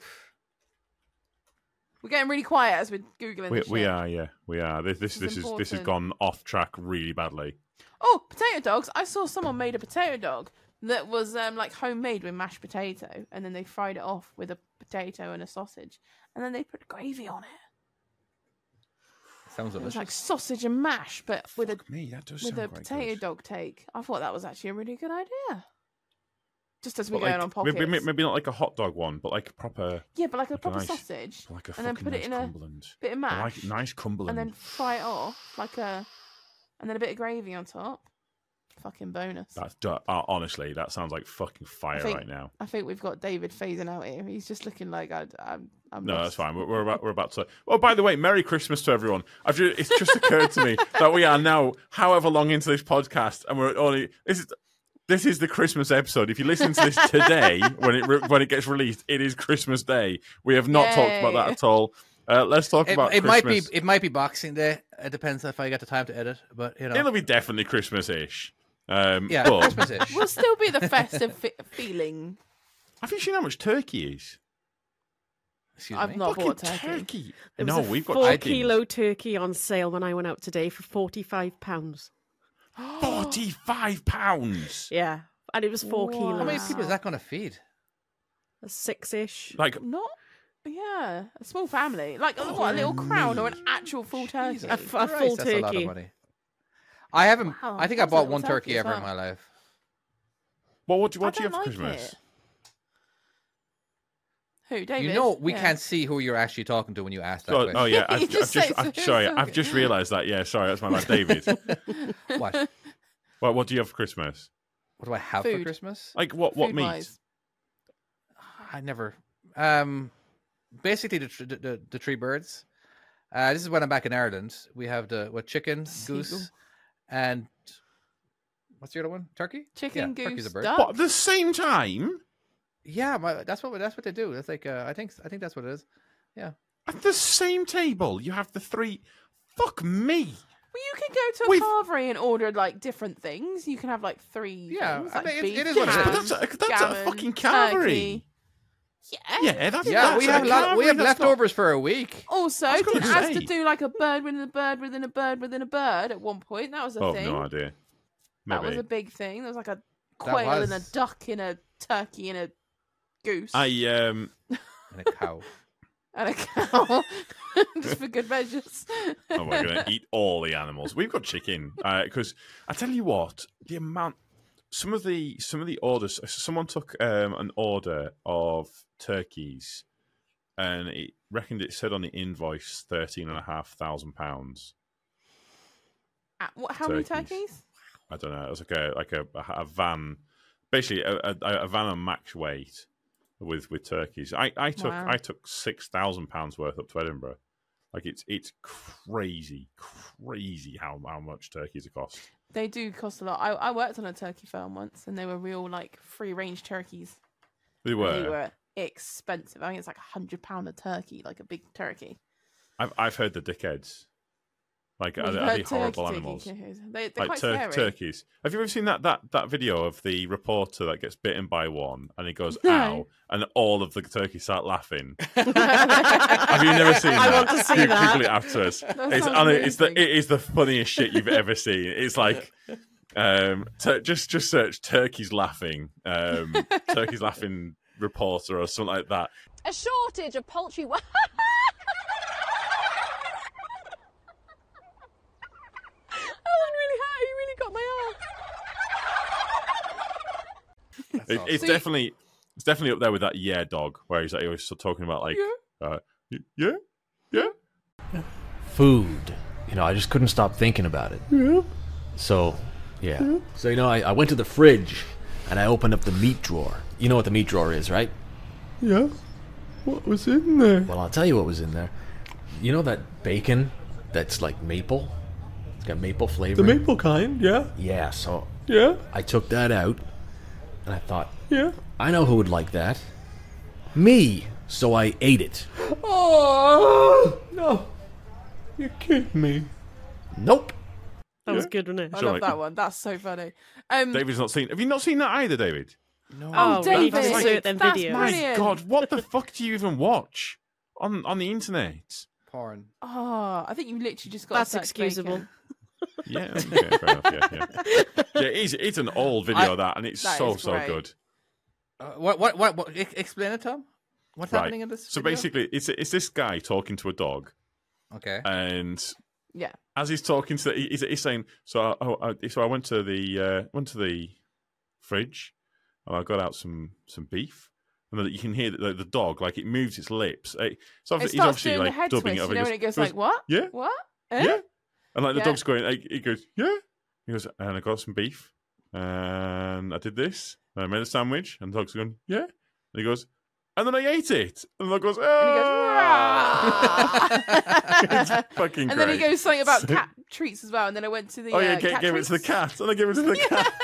We're getting really quiet as we're googling. We, this we shit. are, yeah, we are. This this This this is is this has important. gone off track really badly. Oh, potato dogs! I saw someone made a potato dog that was um, like homemade with mashed potato, and then they fried it off with a potato and a sausage, and then they put gravy on it. sounds It was delicious. like sausage and mash, but with a Me, that does with sound a quite potato good. dog take. I thought that was actually a really good idea. Just as But we're going like, on pockets. maybe, maybe maybe not like a hot dog one, but like a proper, Yeah, but like a like a proper nice- sausage, like a and then fucking put it nice in a Cumberland. bit of I mash, like nice Cumberland. and then fry it off like a, and then a bit of gravy on top. Fucking bonus. That's du- uh, honestly, that sounds like fucking fire think- right now. I think we've got David phasing out here. He's just looking like I'd, I'm. I'm No, lost. that's fine. We're, we're about we're about to. Oh, by the way, Merry Christmas to everyone. I've just, it's just occurred to me that we are now, however long into this podcast, and we're only this is this is the Christmas episode. If you listen to this today, when it re- when it gets released, it is Christmas Day. We have not talked about that Yay. at all. Uh, let's talk It, about it might be Christmas. it might be Boxing Day. It depends if I get the time to edit, but you know, It'll be definitely Christmas-ish. Um, yeah, but Christmas-ish. Will still be the festive fe- feeling. have you seen how much turkey is? Excuse I've me. not Fucking bought turkey. turkey. There No, was a we've got four chickens. kilo turkey on sale when I went out today for forty-five pounds. Forty-five pounds. Yeah, and it was four Wow. kilos. How many people is that going to feed? Six-ish. Like Not, yeah, a small family. Like what, a little crown or an actual full turkey? Jesus A f- a Christ, full that's a lot of turkey. money. I haven't. Wow, I think I that's a bought little one turkey turkey as ever in well. my life. Well, what do, what I do you don't have for like Christmas? it. Who, David? You know, we Yeah. can't see who you're actually talking to when you ask that Oh, question. oh yeah, I've, You I've just just, say I've, it's sorry, so I've good. just realised that. Yeah, sorry, that's my bad, David. What? Well, what do you have for Christmas? What do I have for Food. Christmas? Like what? What meat? Food-wise. I never. Um, basically the tr- the, the, the three birds. Uh, this is when I'm back in Ireland. We have the what chicken, Seagull. goose, and what's the other one? Turkey. Chicken, yeah, turkey's a goose, bird. duck. What? At the same time? Yeah, my, that's what that's what they do. That's like uh, I think I think that's what it is. At the same table, you have the three. Fuck me. Well, you can go to a We've- carvery and order like different things. You can have like three Yeah, things. I Like mean, it- beef, it is what it is. ham, But that's a- that's a gammon, fucking carvery. turkey. Yeah. Yeah, that's Yeah, that's we a have lot, we carvery, have that's not- leftovers for a week. Also, I was did gonna As say. to do like a bird within a bird within a bird within a bird at one point. That was a Oh, thing. no idea. That was Maybe. a big thing. There was like a That quail and a was. duck and a turkey and a goose I um. And a cow. and a cow, just for good measures. Oh, we're gonna eat all the animals. We've got chicken because I tell you what, the amount, some of the some of the orders. Someone took um, an order of turkeys, and it reckoned it said on the invoice thirteen and a half thousand pounds. Uh, what, how many Turkeys. turkeys? I don't know. It was like a like a, a van, basically a, a, a van on max weight with with turkeys. I, I took Wow. I took six thousand pounds worth up to Edinburgh. Like it's it's crazy, crazy how how much turkeys cost. They do cost a lot. I, I worked on a turkey farm once, and they were real like free range turkeys. They And were. They were expensive. I think it's like a hundred pound a turkey, like a big turkey. I've I've heard the dickheads. Like Well, are, you've are they heard horrible turkey animals? turkeys. They, they're Like quite tur- scary. turkeys. Have you ever seen that, that that video of the reporter that gets bitten by one and he goes No. ow and all of the turkeys start laughing? Have you never seen I that? want to see You that. Google it after us. That It's, sounds and it's the amazing. it is the funniest shit you've ever seen. It's like um tur just just search turkeys laughing, um turkeys laughing reporter or something like that. A shortage of poultry. Wa- Oh, that really hurt. You really got my arm. It, it's So you- definitely it's definitely up there with that yeah dog where he's like always talking about like uh, y- yeah yeah Food. You know, I just couldn't stop thinking about it. Yeah. So, yeah. So, you know, I, I went to the fridge and I opened up the meat drawer. You know what the meat drawer is, right? Yeah. What was in there? Well, I'll tell you what was in there. You know that bacon that's like maple? It's got maple flavor. The maple kind, yeah. Yeah, so Yeah. I took that out and I thought, Yeah. I know who would like that. Me. So I ate it. Oh, no. You're kidding me. Nope. That was good, wasn't it? I Sure, love like- that one. That's so funny. Um, David's not seen. Have you not seen that either, David? No. oh, Oh, David, we need to insert them that's videos. My brilliant. God, what the fuck do you even watch on on the internet? Porn. Oh, I think you literally just got. That's to search excusable. bacon. Yeah, okay, fair enough. Yeah, yeah. Yeah, it's it's an old video I- that, and it's That so is so great. good. Uh, what, what, what, what? e- Explain it, Tom. What's Right. happening in this? So video? basically, it's it's this guy talking to a dog, okay. and Yeah. as he's talking to, he's, he's saying, "So, I, I, so I went to the uh, went to the fridge, and I got out some some beef." And then you can hear the, the dog, like it moves its lips. It, it's It obvi- he's starts obviously doing the like head dubbing twist, it over. you know, when it goes like, what? Yeah, What? Eh? yeah. And like the Yeah. dog's going, like, he goes, yeah. He goes, and I got some beef, and I did this, and I made a sandwich, and the dog's going, yeah. And he goes, and then I ate it, and the dog goes, ah. It's fucking And great. then he goes something about So- cat treats as well, and then I went to the Oh yeah, uh, gave, cat gave it to the treats. cat, and I gave it to the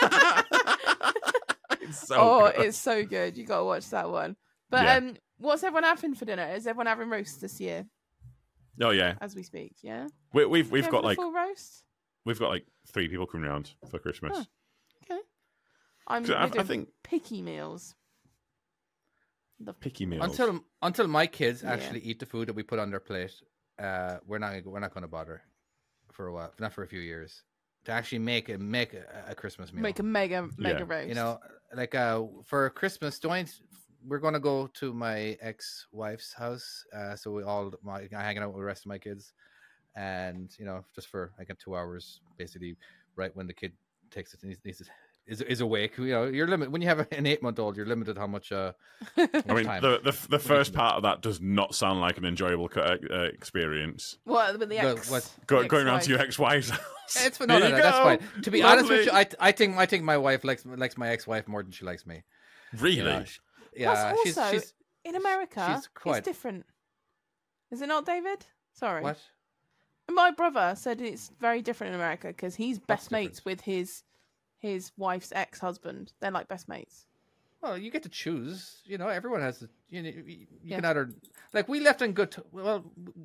cat. It's so oh, good. it's so good. You got to watch that one. But Yeah. um, what's everyone having for dinner? Is everyone having roast this year? Oh yeah, as we speak. Yeah, we, we've we've Go got for the like full roast. we've got like three people coming around for Christmas. Huh. Okay, I'm So I- we're doing I think- picky meals. The Picky meals. Until until my kids Yeah. actually eat the food that we put on their plate, uh, we're not we're not going to bother for a while, not for a few years, to actually make a make a, a Christmas meal. make a mega mega Yeah. roast. You know, like uh, for Christmas, don't we're going to go to my ex-wife's house, uh, so we all my hanging out with the rest of my kids, and you know, just for like two hours, basically, right when the kid takes it, needs, needs to, is is awake. You know, you're limit when you have an eight-month-old, you're limited how much. Uh, I mean, time. the the, the first part of that does not sound like an enjoyable co- uh, experience. what with the The- ex? what- Go, the going around to your ex-wife. ex-wife's house. It's no, no, Here no, you that's go. fine. To be honest with you, Lovely. I I think I think my wife likes likes my ex-wife more than she likes me. Really? Yeah, she- yeah, Plus, she's also she's in America, she's quite- it's different. Is it not, David? Sorry. what? My brother said it's very different in America because he's best different? mates with his his wife's ex-husband. They're like best mates. Well, you get to choose. You know, everyone has. A, you know, you, you Yeah. can either like we left on good. T- well,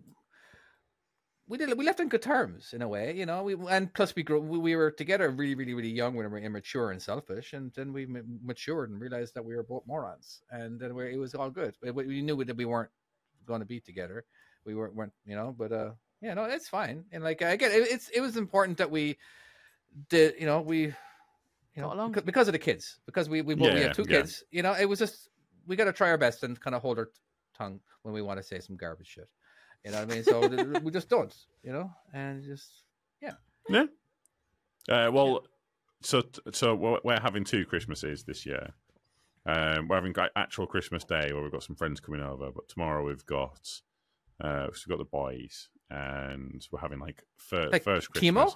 we did. We left on good terms in a way. You know, we and plus we grew. We, we were together really, really, really young when we were immature and selfish, and then we m- matured and realized that we were both morons, and then we, it was all good. But we knew that we weren't going to be together. We weren't, weren't, you know. But uh, yeah, no, it's fine. And like again, it, it's it was important that we did. You know, we. You know, Got along. because, because of the kids, because we we, both, we Yeah, have two yeah. kids. You know, it was just we got to try our best and kind of hold our tongue when we want to say some garbage shit. You know what I mean? So th- we just don't. You know, and just yeah. Yeah. Uh, well, so so we're we're having two Christmases this year. Um, we're having got actual Christmas Day where we've got some friends coming over, but tomorrow we've got uh, we've got the boys, and we're having like fir- Like first Christmas. chemo.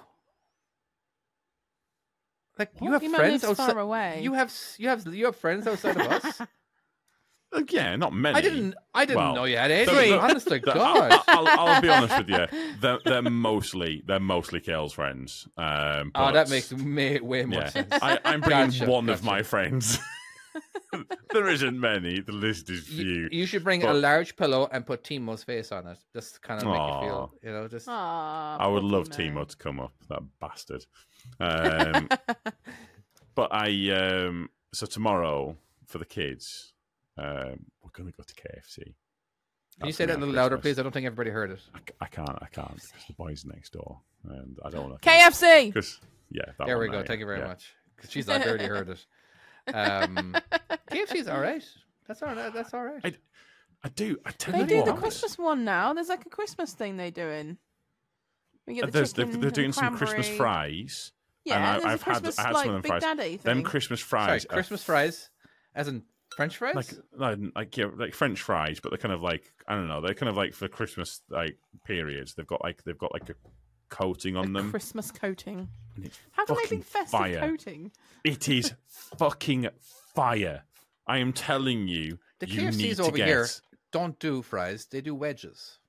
Like you Well, have Chemo friends lives far outside. away. You have s- you have you have friends outside of us. Uh, yeah, not many. I didn't I didn't Well, know you had the- any. the- Honest to the- God. I, I'll, I'll be honest with you. They're, they're mostly they're mostly Kale's friends. Um, Oh, but- that makes way, way more yeah. sense. I, I'm bringing Gotcha, one of gotcha. my friends. There isn't many. The list is You, few. you should bring But- a large pillow and put Timo's face on it. Just kind of make you feel, Aw. you know, just. Aw, I would poor love Timo. Timo to come up, that bastard. Um, but I, um, so tomorrow for the kids, um, we're going to go to K F C. Can you That's say that a gonna little be our louder, Christmas. please? I don't think everybody heard it. I, c- I can't, I can't. Because the boys next door, and I don't want to. K F C. Because yeah, that There we one go. there, Thank you very yeah. much. Because she's like, I already heard it. Um, K F C's all right. That's all right. That's all right. I, I do. I tell They you do what. the Christmas one now. There's like a Christmas thing they're doing. We get Uh, the there's- they're, chicken they're and doing some Christmas cranberry. fries. Yeah, and I, there's a I've had Christmas, I had like, some of them Big fries. Daddy Them thing. Christmas Sorry, fries. are Christmas fries, as in French fries. like no, like yeah, like French fries, but they're kind of like I don't know, they're kind of like for Christmas like periods. They've got like they've got like a coating on A them. Christmas coating. and it's How can they fucking be festive fire. coating? It is fucking fire. I am telling you, the you K F need Cs to over get. here don't do fries; they do wedges.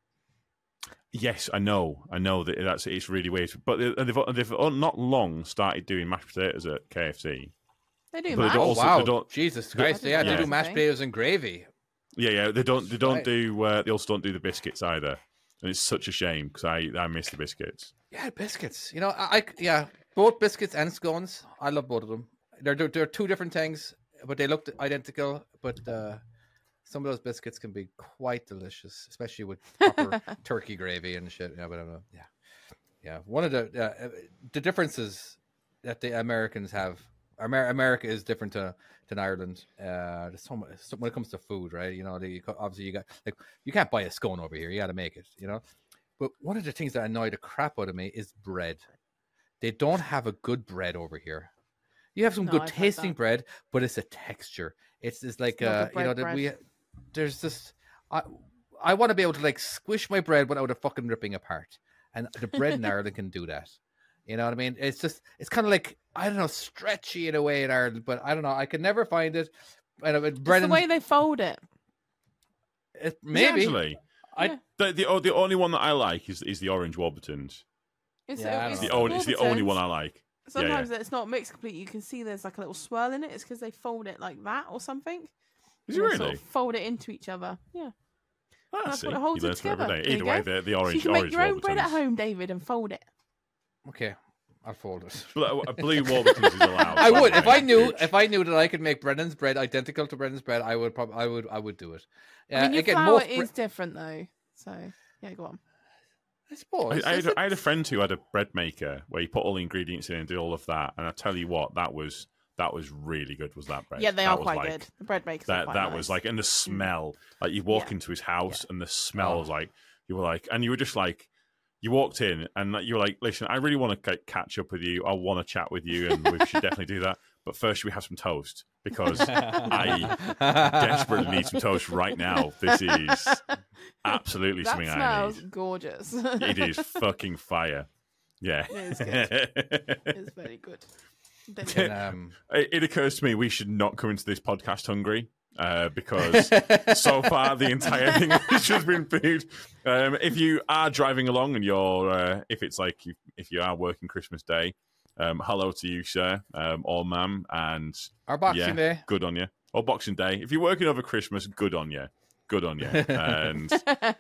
Yes, I know, I know that that's it's really weird, but they- they've they've not long started doing mashed potatoes at K F C. They do But they mash. don't Oh also- wow, they don't- Jesus they- Christ! Yeah, they yeah. do mashed potatoes and gravy. Yeah, yeah, they don't they don't Right. do uh, they also don't do the biscuits either, and it's such a shame because I I miss the biscuits. Yeah, biscuits. You know, I, I yeah, both biscuits and scones. I love both of them. They're they're, they're two different things, but they look identical. But uh, some of those biscuits can be quite delicious, especially with proper turkey gravy and shit. Yeah, but I don't know. Yeah, yeah. One of the uh, the differences that the Americans have. Amer- America is different to than Ireland. Uh, there's so much so when it comes to food, right? You know, the, obviously you got like you can't buy a scone over here. You got to make it. You know. But one of the things that annoy the crap out of me is bread. They don't have a good bread over here. You have some No, good I've heard tasting that. bread, but it's a texture. It's just like It's not uh, the you know bread that we. bread. There's just I I want to be able to like squish my bread without it fucking ripping apart, and the bread in Ireland can do that. You know what I mean? It's just it's kind of like I don't know, stretchy in a way in Ireland, but I don't know. I could never find it. And uh, bread It's the and way they fold it. it, maybe Actually, I Yeah. the the, oh, the only one that I like is is the orange Warburtons. It's, Yeah, I it's It's don't the only it's the only Warburtons. one I like. Yeah, yeah. Sometimes it's not mixed completely. You can see there's like a little swirl in it. It's because they fold it like that or something. Is And it they sort really? of fold it into each other. Yeah. Ah, That's see, what it holds you it learn from every together. day. There Either you way, go. the, the So orange you can make orange your own bread at Warburtons. home, David, and fold it. Okay, I'll fold it. Blue, a blue Warburtons is allowed. I would by if the way. I knew Huge. if I knew that I could make Brennan's bread identical to Brennan's bread. I would probably I would I would do it. I mean, your again, flour most bre- is different though. So yeah, go on. I suppose. I, I, had, Is a- I had a it- friend who had a bread maker where he put all the ingredients in and did all of that. And I tell you what, that was that was really good. Was that bread? Yeah, they that are was quite like, good. The bread makers are That quite that nice. was like, and the smell. Like you walk Yeah. into his house and the smell Oh. was like you were like, and you were just like. You walked in and you were like, listen, I really want to catch up with you. I want to chat with you and we should definitely do that. But first, we have some toast because I desperately need some toast right now. This is absolutely that something I smells need. gorgeous. It is fucking fire. Yeah. It is good. It's very good. Don't And, um, It, it occurs to me we should not come into this podcast hungry. Uh, because so far the entire thing has just been food. Um, if you are driving along and you're, uh, if it's like you, if you are working Christmas Day, um, hello to you, sir, um, or ma'am, and Our Boxing yeah, Day. good on you. Or Boxing Day. If you're working over Christmas, good on you, good on you. And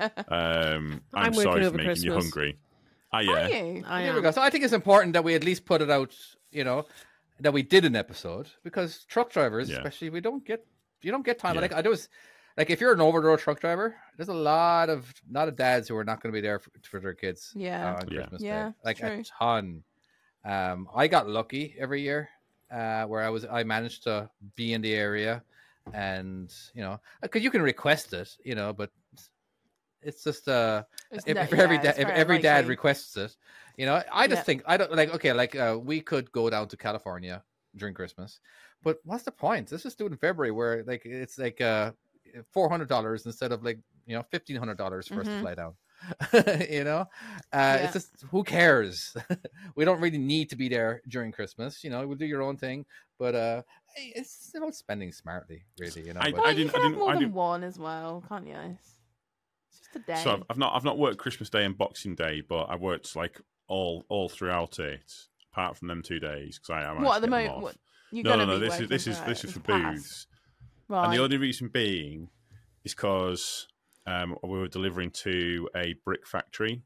um, I'm, I'm working sorry for over making you Christmas. hungry. Ah, Are yeah. you? I There we am. go. So I think it's important that we at least put it out. You know, that we did an episode because truck drivers, Yeah. especially, we don't get you don't get time. Yeah. Like I do was like if you're an over the road truck driver, there's a lot of lot of dads who are not going to be there for, for their kids. Yeah. uh, on Yeah. Christmas Yeah, Day, like true. a ton. Um, I got lucky every year uh, where I was I managed to be in the area, and you know, because you can request it, you know, but it's just uh It's if, no- if every yeah, da- it's if very every dad unlikely. requests it, you know, I just Yeah. think I don't like okay, like uh, we could go down to California during Christmas, but what's the point? Let's just do it in February, where like it's like uh four hundred dollars instead of like you know fifteen hundred dollars for us to Mhm. fly down. you know, uh, Yeah. it's just who cares? We don't really need to be there during Christmas. You know, we'll do your own thing, but uh, hey, it's about spending smartly, really. You know, I- but- Well, I you didn't- can I have didn't- more I than didn't- one as well, can't you? It's just a day. So I've, I've not I've not worked Christmas Day and Boxing Day, but I worked like all all throughout it, apart from them two days because I, I managed what to at the get them moment? off. What, you're No, no, gonna no. be This is working this is for this it is for as pass. booths, Right. and the only reason being is because um, we were delivering to a brick factory,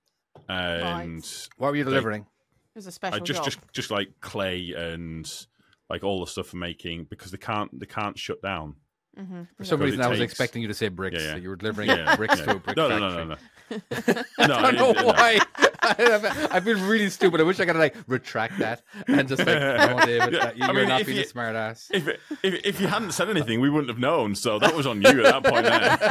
and what were you they- delivering? It was a I special just job. just just like clay and like all the stuff for making because they can't they can't shut down. Mm-hmm. For some Because reason, it I was takes- expecting you to say bricks. Yeah, yeah. So you were delivering Yeah, bricks yeah. to a brick no, factory. no, no, no, no. I No, don't know I- no. why. I feel really stupid. I wish I could like retract that and just like, no, David, Yeah, that you, I you're mean, not if being you- a smart ass. If, it, if if you hadn't said anything, we wouldn't have known. So that was on you at that point.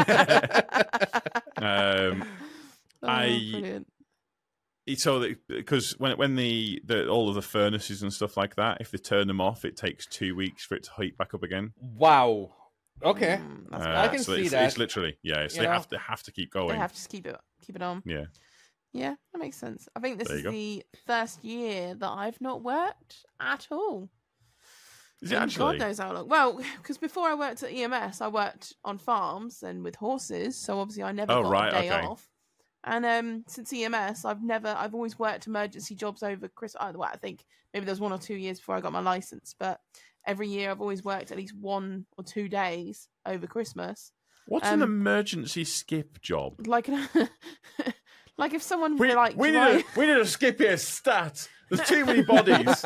There. um, Oh, I brilliant. so because when when the, the all of the furnaces and stuff like that, if they turn them off, it takes two weeks for it to heat back up again. Wow. Okay. Mm, that's Uh, I can so see it's, that. It's literally yeah. It's, You they know? have to have to keep going. They have to just keep it keep it on. Yeah. Yeah, that makes sense. I think this There you is go. the first year that I've not worked at all. Is it And actually? God knows how long. Well, because before I worked at E M S, I worked on farms and with horses, so obviously I never Oh, got right, a day okay. off. And um, since E M S, I've never, I've always worked emergency jobs over Christmas. Well, I think maybe there was one or two years before I got my license, but every year I've always worked at least one or two days over Christmas. What's Um, an emergency skip job? Like, like if someone We, like we, need drive- a, we need a skip here stat. There's too many bodies.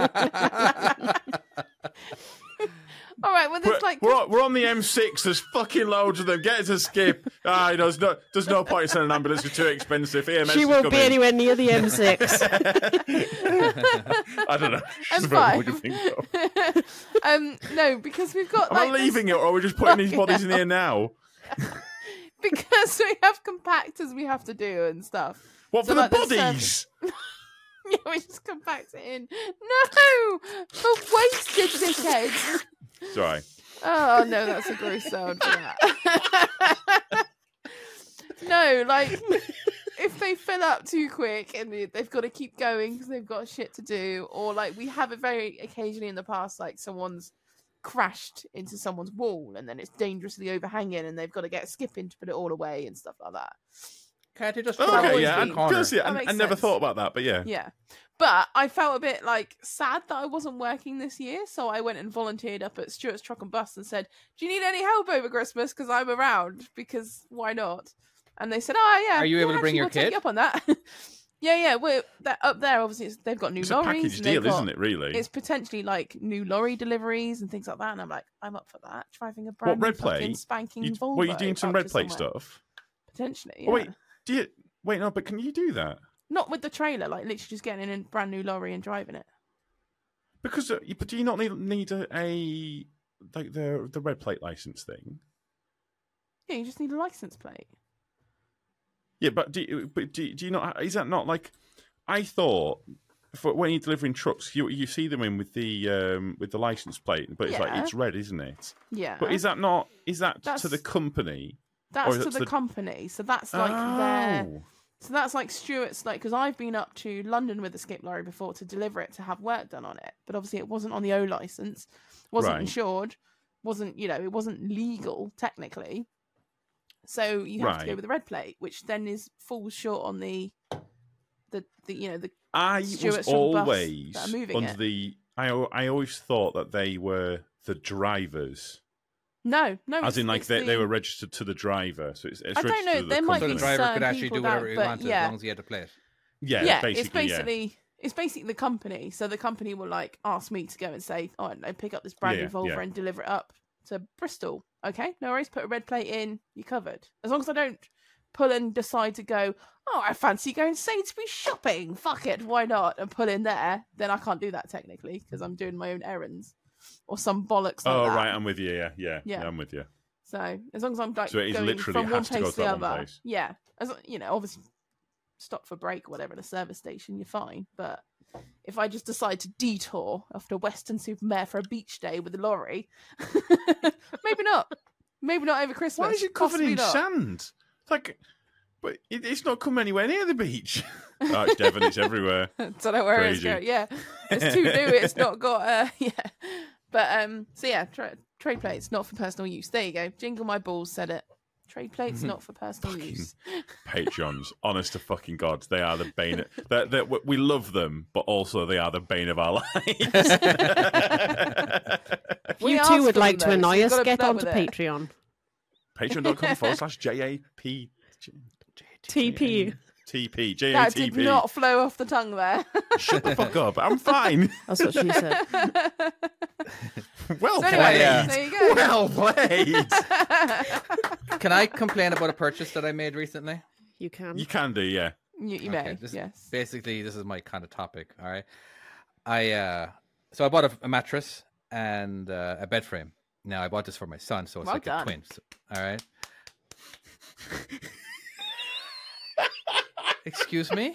All right, well, We're, there's like we're, on, we're on the M six. There's fucking loads of them. Get it to skip. Ah, you know, there's no, there's no point in sending an ambulance. It's too expensive. E M S She is won't be coming. anywhere near the M six. I don't know. I'm What do you fine. think? Though? um, no, because we've got Am like I this- leaving it, or are we just putting these bodies in here now? because we have compactors we have to do and stuff. What So, for like, the there's, um, bodies? Yeah, we just compact it in. No, for wasted dickheads. Sorry. Oh no, that's a gross sound for that. No, like if they fill up too quick and they- they've got to keep going because they've got shit to do, or like we have it very occasionally in the past, like someone's crashed into someone's wall and then it's dangerously overhanging and they've got to get a skip in to put it all away and stuff like that. Can't you just Oh, throw it okay, in yeah. the I, corner? honestly, I, That makes I never sense. thought about that, but yeah. Yeah. But I felt a bit like sad that I wasn't working this year, so I went and volunteered up at Stuart's Truck and Bus and said, "Do you need any help over Christmas? Because I'm around. Because why not?" And they said, "Oh yeah." Are you yeah, able to bring actually, your we'll take kid? you up on that? yeah, yeah. We're that up there. Obviously, it's, they've got new It's a lorries. package and they've deal, got- isn't it, really? It's potentially like new lorry deliveries and things like that. And I'm like, I'm up for that. Driving a brand What, new red fucking plate? spanking You, Volvo. what, are you doing some up red to plate somewhere. stuff? Potentially. Yeah. Oh, wait, do you... Wait, no, but can you do that? Not with the trailer. Like literally just getting in a brand new lorry and driving it. Because, uh, you- but do you not need, need a, a like the the red plate license thing? Yeah, you just need a license plate. Yeah, but do you, but do, do you not? Is that not like? I thought for when you're delivering trucks, you you see them in with the um, with the license plate, but it's like Yeah. it's red, isn't it? Yeah. But is that not? Is that That's- to the company? That's or is to it the, company. So that's like their. Oh. So that's like Stuart's, like, because I've been up to London with the skip lorry before to deliver it to have work done on it, but obviously it wasn't on the O license, wasn't Right. insured, wasn't you know it wasn't legal technically. So you have to go Right. with the red plate, which then is falls short on the the, the you know the I Stuart's was shuttle bus always that are moving under it. the. I al- I always thought that they were the drivers, No, no. as it's- in like it's they, the- they were registered to the driver. So it's, it's I don't registered know, to the there might So company. the be driver certain could actually people do whatever that- he but wanted yeah. as long as he had the plate. Yeah, yeah, basically, it's basically it's basically the company. So the company will like ask me to go and say, "Oh, I don't know, pick up this brand Yeah, new Volvo yeah. and deliver it up to Bristol." Okay, no worries. Put a red plate in. You're covered. As long as I don't pull and decide to go, "Oh, I fancy going Sainsbury's shopping. Fuck it, why not?" and pull in there, then I can't do that technically because I'm doing my own errands or some bollocks. Like Oh that. right, I'm with you. Yeah, yeah, Yeah. yeah, I'm with you. So as long as I'm like So it is going literally from one has to go place to to the that one other, place. yeah. As you know, obviously stop for break or whatever at a service station, you're fine. But if I just decide to detour after Weston-super-Mare for a beach day with a lorry, maybe not. Maybe not over Christmas. Why is it covered Possibly in not. sand? It's like, but it, it's not come anywhere near the beach. Oh, it's Devon. It's everywhere. Don't know where Crazy. it's going. Yeah, it's too new. It's not got. Uh, yeah, but um. So yeah, tra- trade plates not for personal use. There you go. Jingle my balls said it. Trade plates not for personal use. Patreons, honest to fucking God, they are the bane. They're, they're, we love them, but also they are the bane of our lives. If We you asked two would for like them, to though, so annoy you've us, gotta get put up onto with it. Patreon. Patreon.com forward slash J A P T P. T P J A That T did P. not flow off the tongue there. Shut the fuck up. I'm fine. That's what she said. Well So anyway, yeah. there you go. Well played. Can I complain about a purchase that I made recently? You can. You can do, yeah. You, you Okay, may, this- yes. Basically, this is my kind of topic. All right, I uh, so I bought a, a mattress and uh, a bed frame. Now I bought this for my son, so it's Well like done. a twin. So- all right. Excuse me.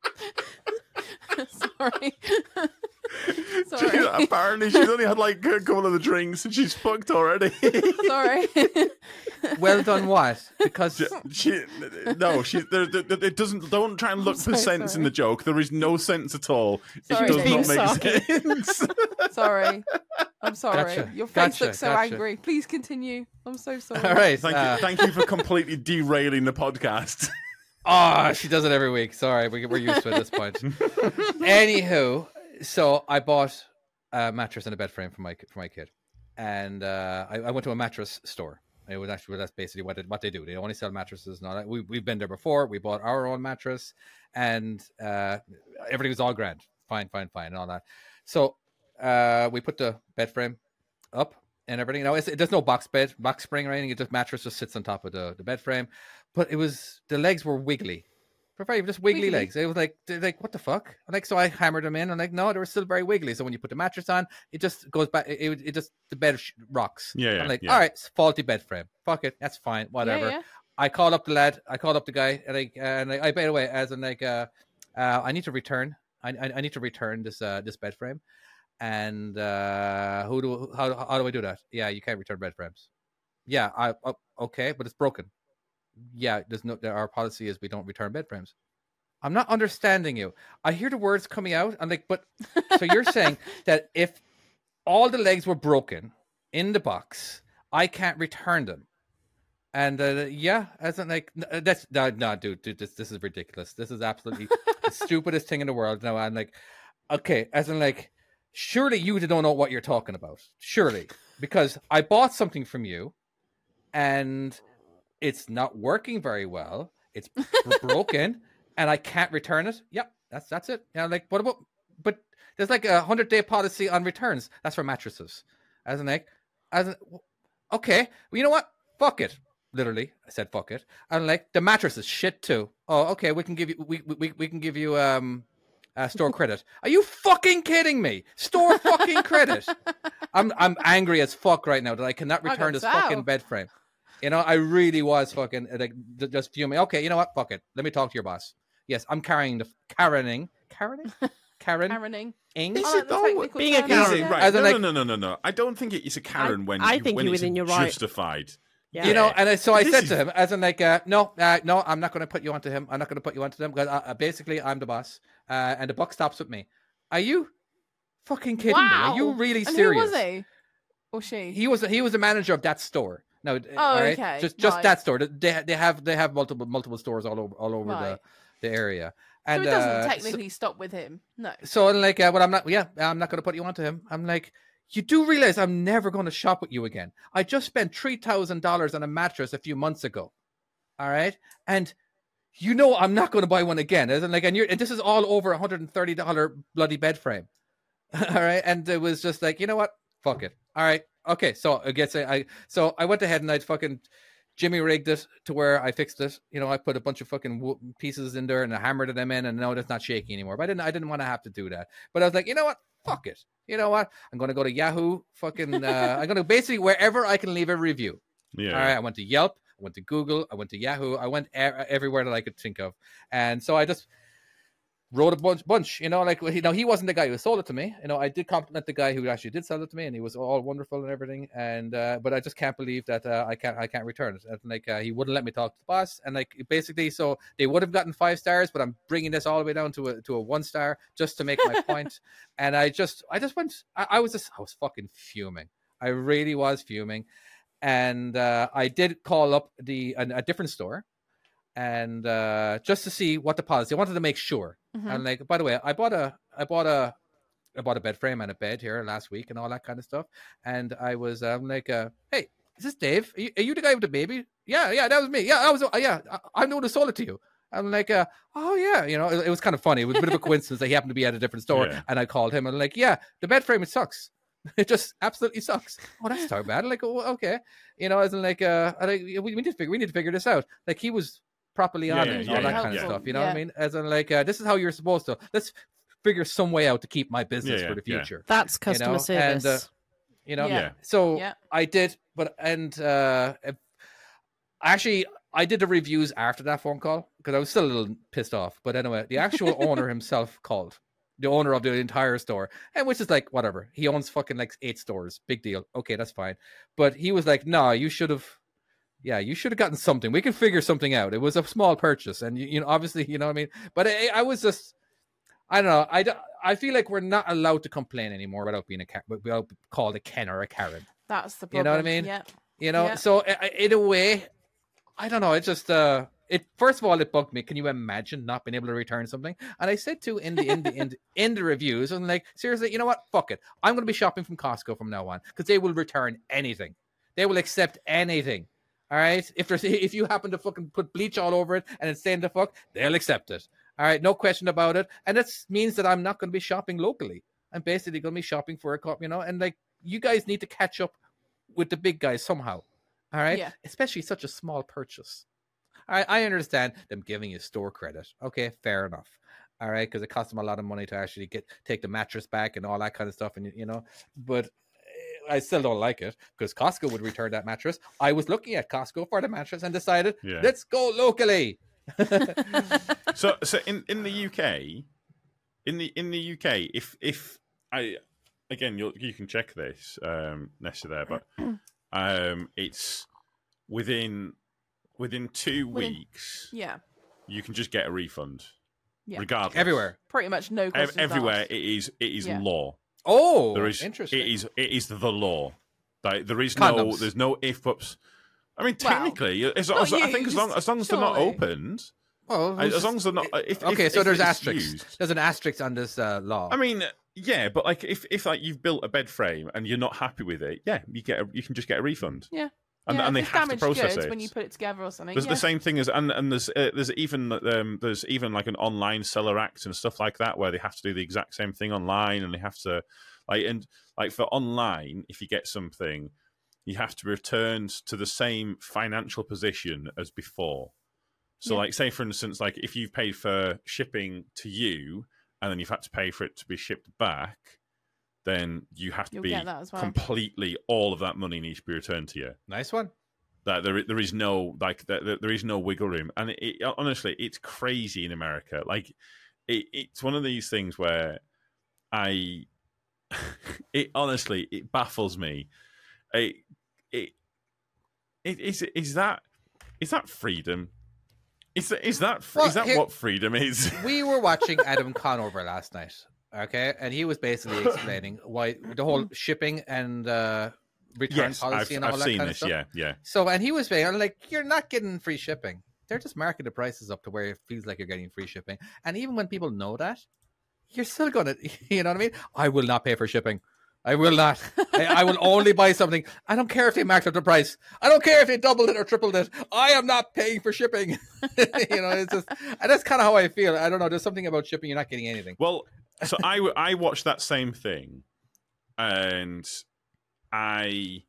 Sorry. She- Sorry. apparently, she's only had like a couple of the drinks and she's fucked already. Sorry. Well done. What? Because she, no, she. There, there, there- it doesn't. Don't try and look for so sense in sorry. the joke. There is no sense at all. Sorry, it does Being not make sense. Sorry. I'm sorry. Gotcha, Your face gotcha, looks so gotcha. angry. Please continue. I'm so sorry. all right. Thank uh, you. Thank you for completely derailing the podcast. Oh, she does it every week. Sorry, we, we're used to it at this point. Anywho, so I bought a mattress and a bed frame for my for my kid, and uh, I, I went to a mattress store. It was actually that's basically what it, what they do. They only sell mattresses. And all that. We we've been there before. We bought our own mattress, and uh, everything was all grand, fine, fine, fine, and all that. So uh, we put the bed frame up and everything. Now it's, it, there's no box bed, box spring or anything. It just mattress just sits on top of the, the bed frame. But it was the legs were wiggly, very just wiggly, Wiggly. legs. It was like they're like what the fuck? Like so I hammered them in. I'm like no, they were still very wiggly. So when you put the mattress on, it just goes back. It, it, it just the bed sh- rocks. Yeah, yeah, I'm like yeah. all right, it's faulty bed frame. Fuck it, that's fine, whatever. Yeah, yeah. I called up the lad. I called up the guy, and I and I, I by the way, as in like uh, uh, I need to return. I, I I need to return this uh this bed frame. And uh, who do how how do I do that? Yeah, you can't return bed frames. Yeah, I oh, okay, but it's broken. Yeah, there's no. Our policy is we don't return bed frames. I'm not understanding you. I hear the words coming out. I'm like, but so you're saying that if all the legs were broken in the box, I can't return them. And uh, yeah, as in like n- that's no, no, dude, dude, this this is ridiculous. This is absolutely the stupidest thing in the world. No, I'm like, okay, as in like, surely you don't know what you're talking about, surely, because I bought something from you, and it's not working very well. It's broken, and I can't return it. Yep, that's that's it. Yeah, like what about? But there's like a hundred day policy on returns. That's for mattresses. As in like, as in, okay, well, you know what? Fuck it. Literally, I said fuck it. And like the mattress is shit too. Oh, okay, we can give you we we, we can give you um uh, store credit. Are you fucking kidding me? Store fucking credit. I'm I'm angry as fuck right now that I cannot return this fucking bed frame. You know, I really was fucking like just fuming. Okay, you know what? Fuck it. Let me talk to your boss. Yes, I'm carrying the Karening. Karening? Karen? Karening. Ing? Is I like it the though? technical Being a term. Is Karen. it right? As No, in, no, like- no, no, no, no. I don't think it's a Karen when I you, think when you're it's within your right. justified. Yeah. You know, and I, so I This said is- to him, as in like, uh, no, uh, no, I'm not going to put you onto him. I'm not going to put you onto them because uh, uh, basically I'm the boss, uh, and the buck stops with me. Are you fucking kidding me? Are you Wow. really And serious? Who was he? Or she? He was he was the manager of that store. No, Oh, all right? okay, just just right. that store. They they have they have multiple multiple stores all over all over Right. the, the area. So And it doesn't uh, so- technically stop with him. No. So I'm like, uh, well, I'm not. Yeah, I'm not going to put you onto him. I'm like, you do realize I'm never going to shop with you again. I just spent three thousand dollars on a mattress a few months ago. All right, and you know I'm not going to buy one again. And like, and you're, and this is all over a hundred and thirty dollar bloody bed frame. All right, and it was just like, you know what? Fuck it. All right, okay. So I guess I, I so I went ahead and I fucking Jimmy rigged it to where I fixed it. You know, I put a bunch of fucking wo- pieces in there and I hammered them in, and now it's not shaky anymore. But I didn't, I didn't want to have to do that. But I was like, you know what? Fuck it. You know what? I'm going to go to Yahoo. Fucking, uh, I'm going to basically wherever I can leave a review. Yeah. All right. I went to Yelp. I went to Google. I went to Yahoo. I went e- everywhere that I could think of, and so I just wrote a bunch, bunch. You know, like you know, he wasn't the guy who sold it to me. You know, I did compliment the guy who actually did sell it to me, and he was all wonderful and everything. And uh, but I just can't believe that uh, I can't, I can't return it. And, like uh, he wouldn't let me talk to the boss, and like basically, so they would have gotten five stars, but I'm bringing this all the way down to a to a one star just to make my point. And I just, I just went, I, I was just, I was fucking fuming. I really was fuming. And uh, I did call up the a, a different store, and uh, just to see what the policy. I wanted to make sure. Mhm. And like, by the way, I bought a, I bought a, I bought a bed frame and a bed here last week and all that kind of stuff. And I was um, like, uh, hey, is this Dave? Are you, are you the guy with the baby? Yeah, yeah, that was me. Yeah, I was. Uh, yeah, I, I'm the one who sold it to you. I'm like, uh, oh yeah, you know, it, it was kind of funny. It was a bit of a coincidence that he happened to be at a different store, Yeah. and I called him and I'm like, yeah, the bed frame, it sucks. It just absolutely sucks. Oh, that's so bad. Like, oh, okay, you know, as in like, uh, I like, we, we need to figure, we need to figure this out. Like, he was properly Yeah, on yeah, it, and yeah, all that yeah, kind yeah. of stuff. You know Yeah. what I mean? As in like, uh, this is how you're supposed to. Let's figure some way out to keep my business Yeah, for the yeah, yeah. future. That's you know? customer service. And, uh, you know, Yeah. so Yeah. I did, but and uh, if- actually, I did the reviews after that phone call because I was still a little pissed off. But anyway, the actual owner himself called. The owner of the entire store, and which is like whatever. He owns fucking like eight stores. Big deal. Okay, that's fine. But he was like, "No, you should have. Yeah, you should have gotten something. We can figure something out. It was a small purchase, and you, you know, obviously, you know what I mean. But I, I was just, I don't know. I, don't- I feel like we're not allowed to complain anymore without being a Ka- without called a Ken or a Karen. That's the You problem. know what I mean? Yeah. You know, Yeah. so I- I- in a way, I don't know. It just uh, it first of all, it bugged me. Can you imagine not being able to return something? And I said to in the in the in the, in the reviews, I'm like, seriously, you know what? Fuck it. I'm going to be shopping from Costco from now on because they will return anything. They will accept anything. All right. If there's if you happen to fucking put bleach all over it and it's stained the fuck, they'll accept it. All right, no question about it. And that means that I'm not going to be shopping locally. I'm basically going to be shopping for a cup, you know. And like, you guys need to catch up with the big guys somehow. All right, Yeah. especially such a small purchase. All right, I understand them giving you store credit. Okay, fair enough. All right, because it costs them a lot of money to actually get take the mattress back and all that kind of stuff, and you know. But I still don't like it because Costco would return that mattress. I was looking at Costco for the mattress and decided, Yeah. let's go locally. so so in, in the U K, in the in the U K, if if I again you you can check this, um, Nessa there, but um, it's within within two Within- weeks, Yeah. you can just get a refund, Yeah. regardless. Everywhere. Pretty much no Ev- questions everywhere asked. it is it is Yeah. law. Oh, There is interesting. it is it is the law. Like, there is no Condoms. there's no if buts. I mean, Well, technically, as, not as, I think as used, long as, long as they're not surely. opened, Well, as who's- long as they're not. If, okay, if, so if there's it's asterisks. used- There's an asterisk on this uh, law. I mean, yeah, but like if, if like you've built a bed frame and you're not happy with it, yeah, you get a, you can just get a refund. Yeah. And, yeah, and they if it's have to damaged process goods it. when you put it together or something. There's yeah. the same thing as and, and there's uh, there's even um, there's even like an online seller act and stuff like that where they have to do the exact same thing online and they have to like and like for online if you get something you have to return to the same financial position as before. So Yeah. like say for instance like if you've paid for shipping to you and then you've had to pay for it to be shipped back, then you have to You'll be get that as well. completely all of that money needs to be returned to you. Nice one. That there, there is no like there, there is no wiggle room, and it, it, honestly, it's crazy in America. Like, it, it's one of these things where I, it honestly, it baffles me. It, it, it is is that is that freedom? Is that is that Well, is that here- what freedom is? We were watching Adam Conover last night, okay, and he was basically explaining why the whole shipping and uh, return yes, policy I've, and all I've that seen kind this. of stuff. Yeah, yeah. So, and he was saying, I'm like, you're not getting free shipping. They're just marking the prices up to where it feels like you're getting free shipping. And even when people know that, you're still going to, you know what I mean? I will not pay for shipping. I will not. I, I will only buy something. I don't care if they marked up the price. I don't care if they doubled it or tripled it. I am not paying for shipping. you know, it's just, and that's kind of how I feel. I don't know. There's something about shipping. You're not getting anything. Well, so I, w- I watched that same thing, and I